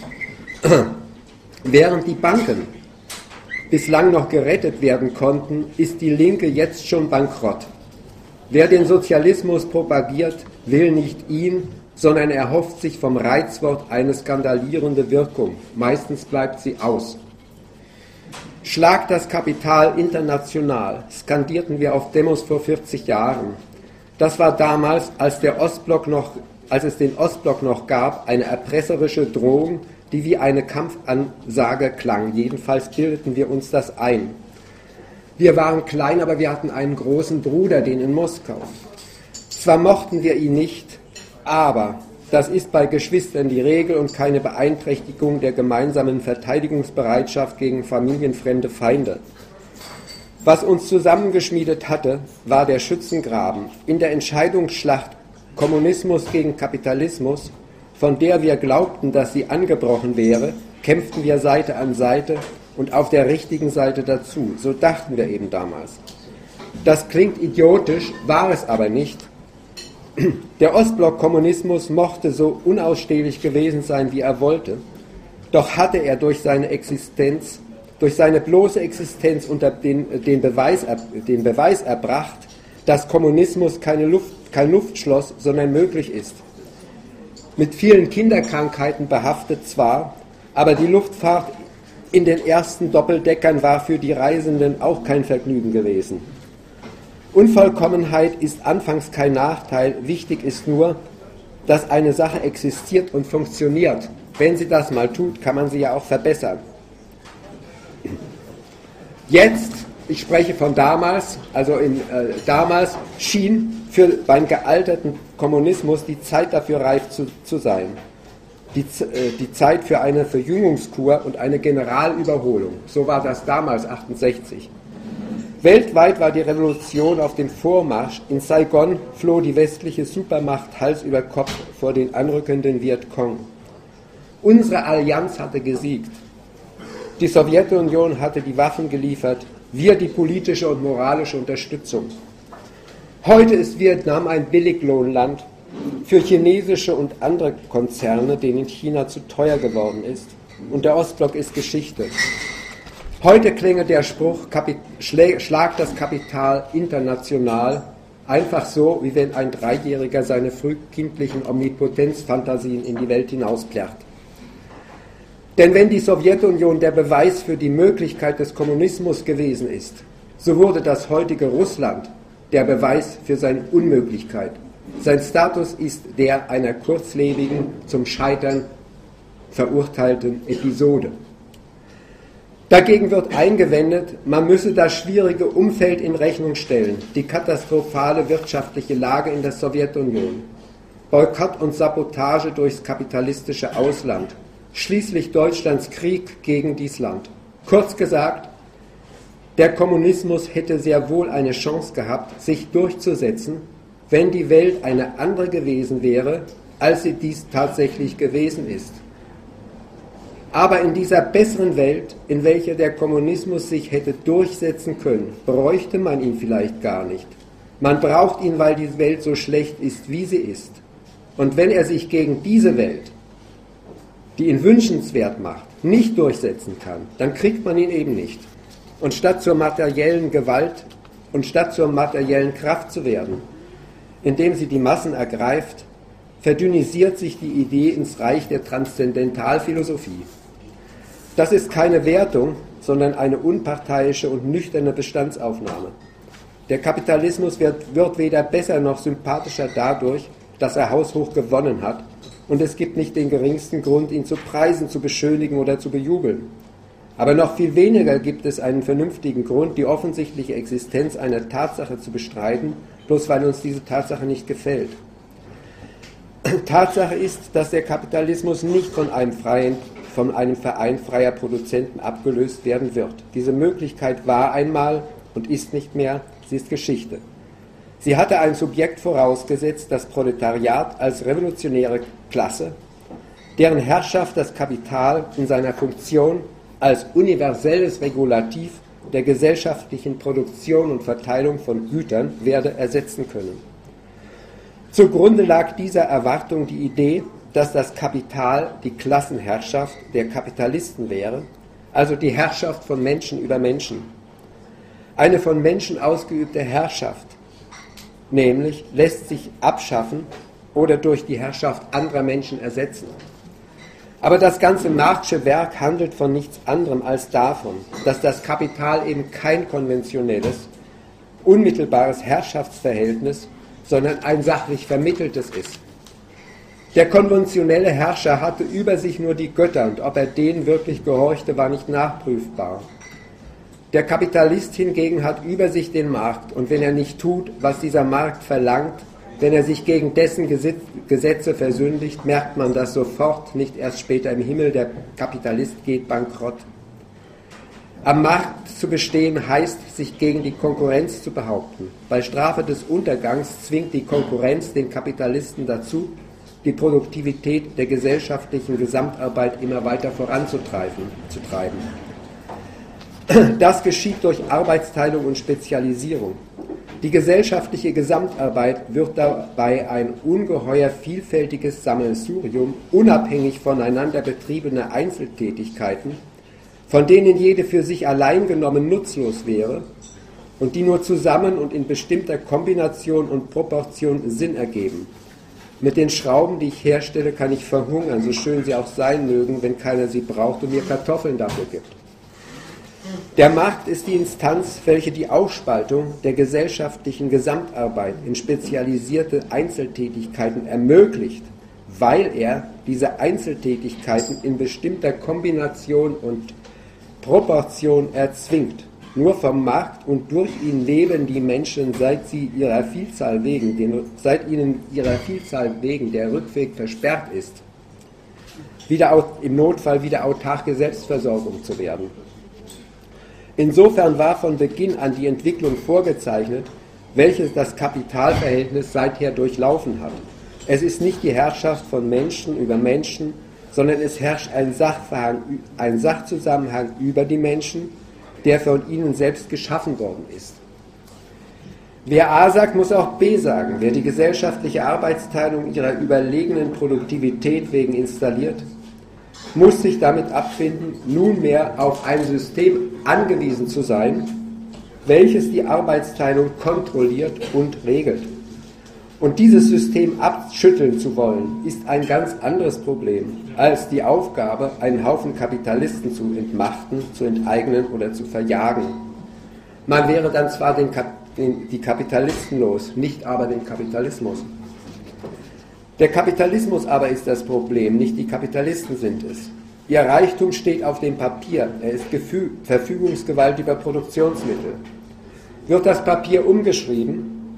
Während die Banken bislang noch gerettet werden konnten, ist die Linke jetzt schon bankrott. Wer den Sozialismus propagiert, will nicht ihn, sondern erhofft sich vom Reizwort eine skandalierende Wirkung. Meistens bleibt sie aus. Schlag das Kapital international, skandierten wir auf Demos vor vierzig Jahren. Das war damals, als, der Ostblock noch, als es den Ostblock noch gab, eine erpresserische Drohung, die wie eine Kampfansage klang. Jedenfalls bildeten wir uns das ein. Wir waren klein, aber wir hatten einen großen Bruder, den in Moskau. Zwar mochten wir ihn nicht, aber das ist bei Geschwistern die Regel und keine Beeinträchtigung der gemeinsamen Verteidigungsbereitschaft gegen familienfremde Feinde. Was uns zusammengeschmiedet hatte, war der Schützengraben in der Entscheidungsschlacht Kommunismus gegen Kapitalismus, von der wir glaubten, dass sie angebrochen wäre, kämpften wir Seite an Seite und auf der richtigen Seite dazu. So dachten wir eben damals. Das klingt idiotisch, war es aber nicht. Der Ostblock-Kommunismus mochte so unausstehlich gewesen sein, wie er wollte, doch hatte er durch seine Existenz, durch seine bloße Existenz unter den, den, Beweis, den Beweis erbracht, dass Kommunismus keine Luft, kein Luftschloss, sondern möglich ist. Mit vielen Kinderkrankheiten behaftet zwar, aber die Luftfahrt in den ersten Doppeldeckern war für die Reisenden auch kein Vergnügen gewesen. Unvollkommenheit ist anfangs kein Nachteil, wichtig ist nur, dass eine Sache existiert und funktioniert. Wenn sie das mal tut, kann man sie ja auch verbessern. Jetzt, ich spreche von damals, also in, äh, damals schien für beim gealterten Kommunismus die Zeit dafür reif zu, zu sein. Die, äh, die Zeit für eine Verjüngungskur und eine Generalüberholung. So war das damals, achtundsechzig. Weltweit war die Revolution auf dem Vormarsch. In Saigon floh die westliche Supermacht Hals über Kopf vor den anrückenden Vietcong. Unsere Allianz hatte gesiegt. Die Sowjetunion hatte die Waffen geliefert, wir die politische und moralische Unterstützung. Heute ist Vietnam ein Billiglohnland für chinesische und andere Konzerne, denen China zu teuer geworden ist. Und der Ostblock ist Geschichte. Heute klänge der Spruch, schlag das Kapital international, einfach so, wie wenn ein Dreijähriger seine frühkindlichen Omnipotenzfantasien in die Welt hinausplärrt. Denn wenn die Sowjetunion der Beweis für die Möglichkeit des Kommunismus gewesen ist, so wurde das heutige Russland der Beweis für seine Unmöglichkeit. Sein Status ist der einer kurzlebigen, zum Scheitern verurteilten Episode. Dagegen wird eingewendet, man müsse das schwierige Umfeld in Rechnung stellen, die katastrophale wirtschaftliche Lage in der Sowjetunion, Boykott und Sabotage durchs kapitalistische Ausland, schließlich Deutschlands Krieg gegen dies Land. Kurz gesagt, der Kommunismus hätte sehr wohl eine Chance gehabt, sich durchzusetzen, wenn die Welt eine andere gewesen wäre, als sie dies tatsächlich gewesen ist. Aber in dieser besseren Welt, in welcher der Kommunismus sich hätte durchsetzen können, bräuchte man ihn vielleicht gar nicht. Man braucht ihn, weil die Welt so schlecht ist, wie sie ist. Und wenn er sich gegen diese Welt, die ihn wünschenswert macht, nicht durchsetzen kann, dann kriegt man ihn eben nicht. Und statt zur materiellen Gewalt und statt zur materiellen Kraft zu werden, indem sie die Massen ergreift, verdünnisiert sich die Idee ins Reich der Transzendentalphilosophie. Das ist keine Wertung, sondern eine unparteiische und nüchterne Bestandsaufnahme. Der Kapitalismus wird, wird weder besser noch sympathischer dadurch, dass er haushoch gewonnen hat, und es gibt nicht den geringsten Grund, ihn zu preisen, zu beschönigen oder zu bejubeln. Aber noch viel weniger gibt es einen vernünftigen Grund, die offensichtliche Existenz einer Tatsache zu bestreiten, bloß weil uns diese Tatsache nicht gefällt. Tatsache ist, dass der Kapitalismus nicht von einem, freien, von einem Verein freier Produzenten abgelöst werden wird. Diese Möglichkeit war einmal und ist nicht mehr, sie ist Geschichte. Sie hatte ein Subjekt vorausgesetzt, das Proletariat als revolutionäre Klasse, deren Herrschaft das Kapital in seiner Funktion als universelles Regulativ der gesellschaftlichen Produktion und Verteilung von Gütern werde ersetzen können. Zugrunde lag dieser Erwartung die Idee, dass das Kapital die Klassenherrschaft der Kapitalisten wäre, also die Herrschaft von Menschen über Menschen. Eine von Menschen ausgeübte Herrschaft, nämlich lässt sich abschaffen oder durch die Herrschaft anderer Menschen ersetzen. Aber das ganze Marx'sche Werk handelt von nichts anderem als davon, dass das Kapital eben kein konventionelles, unmittelbares Herrschaftsverhältnis, sondern ein sachlich vermitteltes ist. Der konventionelle Herrscher hatte über sich nur die Götter, und ob er denen wirklich gehorchte, war nicht nachprüfbar. Der Kapitalist hingegen hat über sich den Markt, und wenn er nicht tut, was dieser Markt verlangt, wenn er sich gegen dessen Gesetze versündigt, merkt man das sofort, nicht erst später im Himmel, der Kapitalist geht bankrott. Am Markt zu bestehen heißt, sich gegen die Konkurrenz zu behaupten. Bei Strafe des Untergangs zwingt die Konkurrenz den Kapitalisten dazu, die Produktivität der gesellschaftlichen Gesamtarbeit immer weiter voranzutreiben. Zu treiben. Das geschieht durch Arbeitsteilung und Spezialisierung. Die gesellschaftliche Gesamtarbeit wird dabei ein ungeheuer vielfältiges Sammelsurium unabhängig voneinander betriebener Einzeltätigkeiten, von denen jede für sich allein genommen nutzlos wäre und die nur zusammen und in bestimmter Kombination und Proportion Sinn ergeben. Mit den Schrauben, die ich herstelle, kann ich verhungern, so schön sie auch sein mögen, wenn keiner sie braucht und mir Kartoffeln dafür gibt. Der Markt ist die Instanz, welche die Aufspaltung der gesellschaftlichen Gesamtarbeit in spezialisierte Einzeltätigkeiten ermöglicht, weil er diese Einzeltätigkeiten in bestimmter Kombination und Proportion erzwingt. Nur vom Markt und durch ihn leben die Menschen, seit sie ihrer Vielzahl wegen, den, seit ihnen ihrer Vielzahl wegen der Rückweg versperrt ist, wieder im Notfall wieder autarke Selbstversorgung zu werden. Insofern war von Beginn an die Entwicklung vorgezeichnet, welches das Kapitalverhältnis seither durchlaufen hat. Es ist nicht die Herrschaft von Menschen über Menschen, sondern es herrscht ein Sachverhang, ein Sachzusammenhang über die Menschen, der von ihnen selbst geschaffen worden ist. Wer A sagt, muss auch B sagen. Wer die gesellschaftliche Arbeitsteilung ihrer überlegenen Produktivität wegen installiert, muss sich damit abfinden, nunmehr auf ein System angewiesen zu sein, welches die Arbeitsteilung kontrolliert und regelt. Und dieses System abschütteln zu wollen, ist ein ganz anderes Problem als die Aufgabe, einen Haufen Kapitalisten zu entmachten, zu enteignen oder zu verjagen. Man wäre dann zwar den Kap- den, die Kapitalisten los, nicht aber den Kapitalismus. Der Kapitalismus aber ist das Problem, nicht die Kapitalisten sind es. Ihr Reichtum steht auf dem Papier, er ist Gefü- Verfügungsgewalt über Produktionsmittel. Wird das Papier umgeschrieben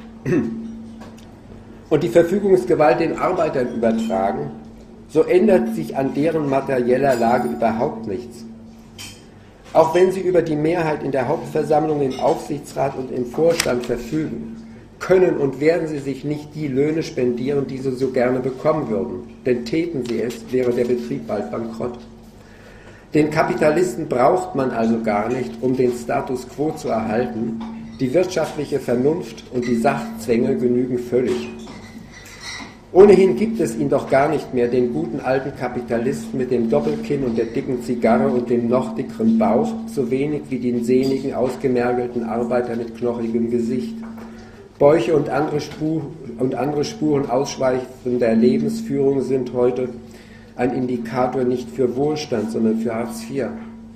und die Verfügungsgewalt den Arbeitern übertragen, so ändert sich an deren materieller Lage überhaupt nichts. Auch wenn sie über die Mehrheit in der Hauptversammlung, im Aufsichtsrat und im Vorstand verfügen, können und werden sie sich nicht die Löhne spendieren, die sie so gerne bekommen würden. Denn täten sie es, wäre der Betrieb bald bankrott. Den Kapitalisten braucht man also gar nicht, um den Status quo zu erhalten. Die wirtschaftliche Vernunft und die Sachzwänge genügen völlig. Ohnehin gibt es ihn doch gar nicht mehr, den guten alten Kapitalisten mit dem Doppelkinn und der dicken Zigarre und dem noch dickeren Bauch, so wenig wie den sehnigen, ausgemergelten Arbeiter mit knochigem Gesicht. Bäuche und andere, Spur, und andere Spuren ausschweifender Lebensführung sind heute ein Indikator nicht für Wohlstand, sondern für Hartz vier.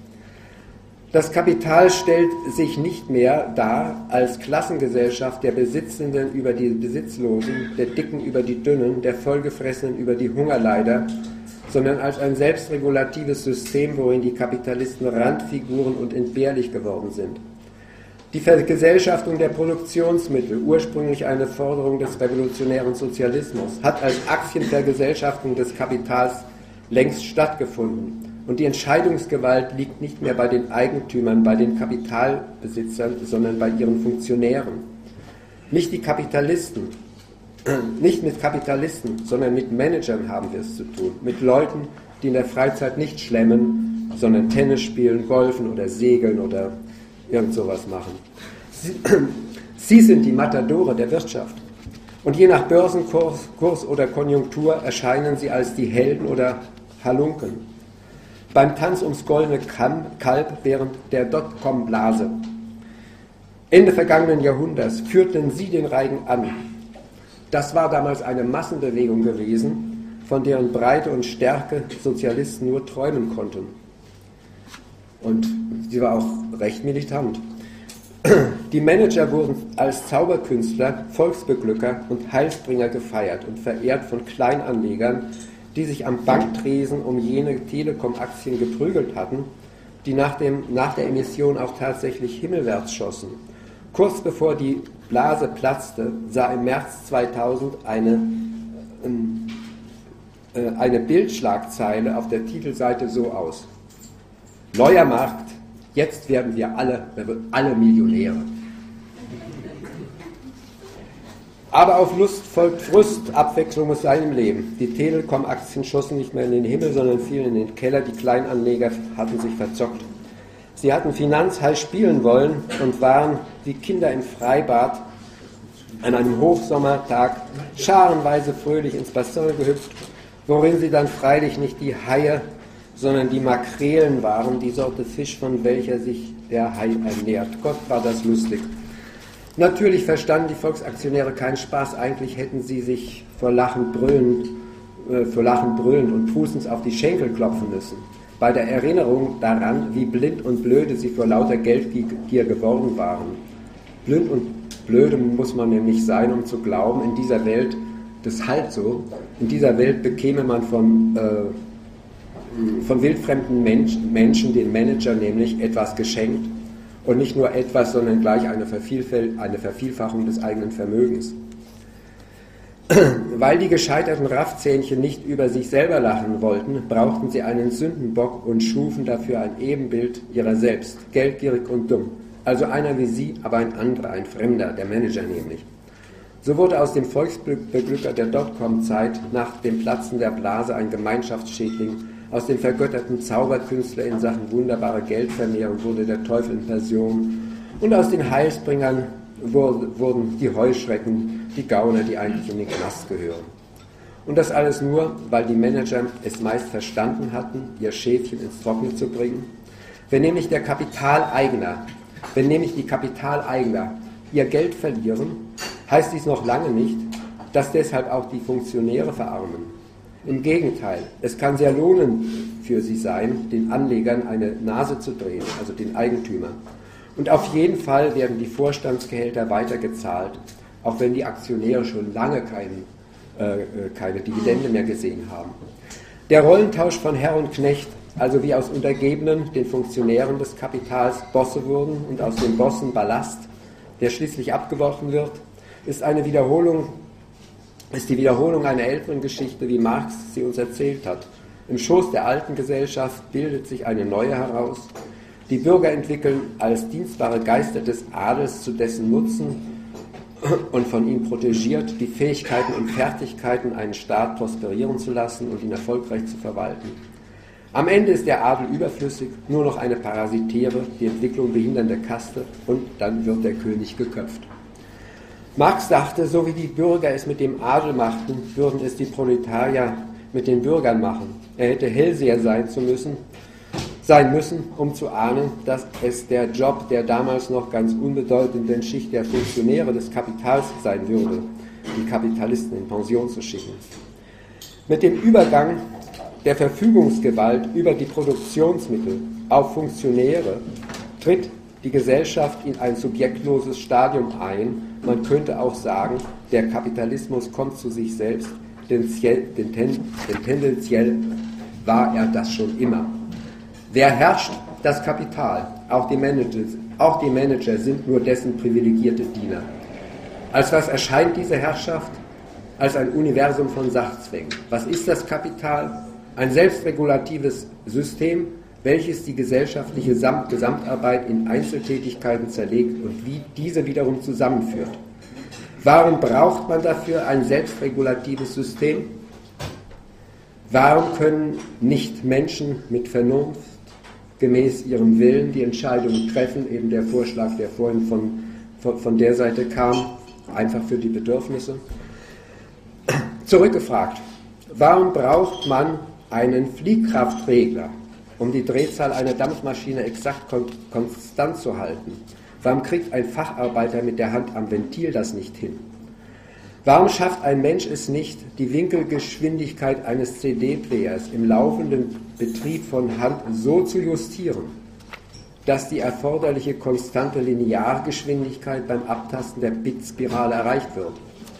Das Kapital stellt sich nicht mehr dar als Klassengesellschaft der Besitzenden über die Besitzlosen, der Dicken über die Dünnen, der Vollgefressenen über die Hungerleider, sondern als ein selbstregulatives System, worin die Kapitalisten Randfiguren und entbehrlich geworden sind. Die Vergesellschaftung der Produktionsmittel, ursprünglich eine Forderung des revolutionären Sozialismus, hat als Aktienvergesellschaftung des Kapitals längst stattgefunden. Und die Entscheidungsgewalt liegt nicht mehr bei den Eigentümern, bei den Kapitalbesitzern, sondern bei ihren Funktionären. Nicht die Kapitalisten, nicht mit Kapitalisten, sondern mit Managern haben wir es zu tun. Mit Leuten, die in der Freizeit nicht schlemmen, sondern Tennis spielen, golfen oder segeln oder irgend sowas machen. Sie, sie sind die Matadore der Wirtschaft. Und je nach Börsenkurs Kurs oder Konjunktur erscheinen sie als die Helden oder Halunken. Beim Tanz ums goldene Kalb während der Dotcom-Blase Ende vergangenen Jahrhunderts führten sie den Reigen an. Das war damals eine Massenbewegung gewesen, von deren Breite und Stärke Sozialisten nur träumen konnten. Und sie war auch recht militant. Die Manager wurden als Zauberkünstler, Volksbeglücker und Heilsbringer gefeiert und verehrt von Kleinanlegern, die sich am Banktresen um jene Telekom-Aktien geprügelt hatten, die nach, dem, nach der Emission auch tatsächlich himmelwärts schossen. Kurz bevor die Blase platzte, sah im März zweitausend eine, äh, eine Bildschlagzeile auf der Titelseite so aus: Neuer Markt, jetzt werden wir alle, alle Millionäre. Aber auf Lust folgt Frust, Abwechslung muss sein im Leben. Die Telekom-Aktien schossen nicht mehr in den Himmel, sondern fielen in den Keller. Die Kleinanleger hatten sich verzockt. Sie hatten Finanzhai spielen wollen und waren wie Kinder im Freibad an einem Hochsommertag scharenweise fröhlich ins Bassin gehüpft, worin sie dann freilich nicht die Haie, sondern die Makrelen waren, die Sorte Fisch, von welcher sich der Hai ernährt. Gott, war das lustig. Natürlich verstanden die Volksaktionäre keinen Spaß. Eigentlich hätten sie sich vor Lachen brüllend, äh, vor Lachen brüllend und pustens auf die Schenkel klopfen müssen. Bei der Erinnerung daran, wie blind und blöde sie vor lauter Geldgier geworden waren. Blind und blöde muss man nämlich sein, um zu glauben, in dieser Welt, das halt so, in dieser Welt bekäme man von, äh, von wildfremden Mensch, Menschen, den Manager nämlich, etwas geschenkt. Und nicht nur etwas, sondern gleich eine, Vervielfalt, eine Vervielfachung des eigenen Vermögens. Weil die gescheiterten Raffzähnchen nicht über sich selber lachen wollten, brauchten sie einen Sündenbock und schufen dafür ein Ebenbild ihrer selbst, geldgierig und dumm. Also einer wie sie, aber ein anderer, ein Fremder, der Manager nämlich. So wurde aus dem Volksbeglücker der Dotcom-Zeit nach dem Platzen der Blase ein Gemeinschaftsschädling. Aus dem vergötterten Zauberkünstler in Sachen wunderbare Geldvermehrung wurde der Teufel in Person. Und aus den Heilsbringern wurden die Heuschrecken, die Gauner, die eigentlich in den Knast gehören. Und das alles nur, weil die Manager es meist verstanden hatten, ihr Schäfchen ins Trockene zu bringen. Wenn nämlich der Kapitaleigner, wenn nämlich die Kapitaleigner ihr Geld verlieren, heißt dies noch lange nicht, dass deshalb auch die Funktionäre verarmen. Im Gegenteil, es kann sehr lohnend für sie sein, den Anlegern eine Nase zu drehen, also den Eigentümern. Und auf jeden Fall werden die Vorstandsgehälter weitergezahlt, auch wenn die Aktionäre schon lange kein, äh, keine Dividende mehr gesehen haben. Der Rollentausch von Herr und Knecht, also wie aus Untergebenen, den Funktionären des Kapitals, Bosse wurden und aus den Bossen Ballast, der schließlich abgeworfen wird, ist eine Wiederholung ist die Wiederholung einer älteren Geschichte, wie Marx sie uns erzählt hat. Im Schoß der alten Gesellschaft bildet sich eine neue heraus. Die Bürger entwickeln als dienstbare Geister des Adels zu dessen Nutzen und von ihm protegiert die Fähigkeiten und Fertigkeiten, einen Staat prosperieren zu lassen und ihn erfolgreich zu verwalten. Am Ende ist der Adel überflüssig, nur noch eine parasitäre, die Entwicklung behindernde Kaste, und dann wird der König geköpft. Marx dachte, so wie die Bürger es mit dem Adel machten, würden es die Proletarier mit den Bürgern machen. Er hätte Hellseher sein zu müssen, sein müssen, um zu ahnen, dass es der Job der damals noch ganz unbedeutenden Schicht der Funktionäre des Kapitals sein würde, die Kapitalisten in Pension zu schicken. Mit dem Übergang der Verfügungsgewalt über die Produktionsmittel auf Funktionäre tritt die Gesellschaft in ein subjektloses Stadium ein. Man könnte auch sagen, der Kapitalismus kommt zu sich selbst, denn, denn, denn tendenziell war er das schon immer. Wer herrscht? Das Kapital. Auch die Manager, auch die Manager sind nur dessen privilegierte Diener. Als was erscheint diese Herrschaft? Als ein Universum von Sachzwängen. Was ist das Kapital? Ein selbstregulatives System, welches die gesellschaftliche Gesamtarbeit in Einzeltätigkeiten zerlegt und wie diese wiederum zusammenführt. Warum braucht man dafür ein selbstregulatives System? Warum können nicht Menschen mit Vernunft gemäß ihrem Willen die Entscheidungen treffen, eben der Vorschlag, der vorhin von, von, von der Seite kam, einfach für die Bedürfnisse? Zurückgefragt, warum braucht man einen Fliehkraftregler, um die Drehzahl einer Dampfmaschine exakt kon- konstant zu halten? Warum kriegt ein Facharbeiter mit der Hand am Ventil das nicht hin? Warum schafft ein Mensch es nicht, die Winkelgeschwindigkeit eines C D-Players im laufenden Betrieb von Hand so zu justieren, dass die erforderliche konstante Lineargeschwindigkeit beim Abtasten der Bitspirale erreicht wird?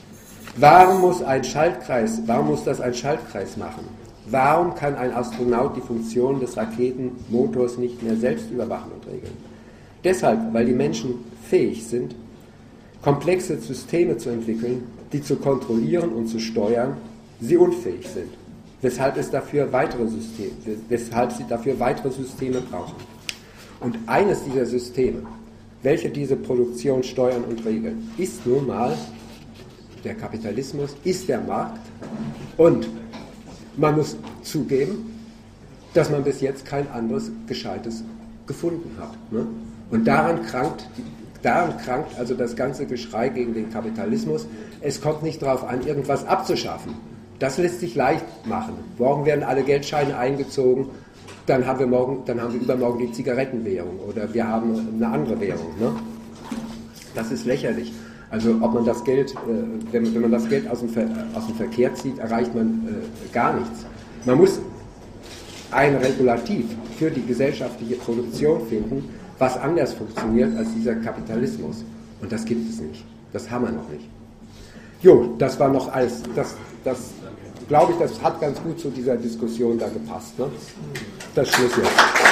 Warum muss ein Schaltkreis, warum muss das ein Schaltkreis machen? Warum kann ein Astronaut die Funktion des Raketenmotors nicht mehr selbst überwachen und regeln? Deshalb, weil die Menschen fähig sind, komplexe Systeme zu entwickeln, die zu kontrollieren und zu steuern, sie unfähig sind. Weshalb es dafür weitere Systeme, weshalb sie dafür weitere Systeme brauchen. Und eines dieser Systeme, welche diese Produktion steuern und regeln, ist nun mal der Kapitalismus, ist der Markt. Und man muss zugeben, dass man bis jetzt kein anderes Gescheites gefunden hat. Ne? Und daran krankt, daran krankt also das ganze Geschrei gegen den Kapitalismus. Es kommt nicht darauf an, irgendwas abzuschaffen. Das lässt sich leicht machen. Morgen werden alle Geldscheine eingezogen, dann haben wir, morgen, dann haben wir übermorgen die Zigarettenwährung oder wir haben eine andere Währung. Ne? Das ist lächerlich. Also ob man das Geld, äh, wenn, wenn man das Geld aus dem, Ver, aus dem Verkehr zieht, erreicht man äh, gar nichts. Man muss ein Regulativ für die gesellschaftliche Produktion finden, was anders funktioniert als dieser Kapitalismus. Und das gibt es nicht. Das haben wir noch nicht. Jo, das war noch alles. Das, das glaube ich, das hat ganz gut zu dieser Diskussion da gepasst. Ne? Das Schluss jetzt.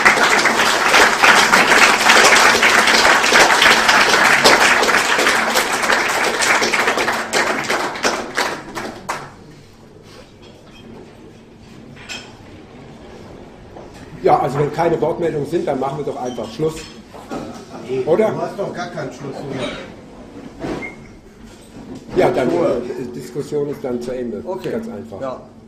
Ja, also wenn keine Wortmeldungen sind, dann machen wir doch einfach Schluss. Oder? Du hast doch gar keinen Schluss mehr. Ja, dann die äh, Diskussion ist dann zu Ende. Okay. Ganz einfach. Ja.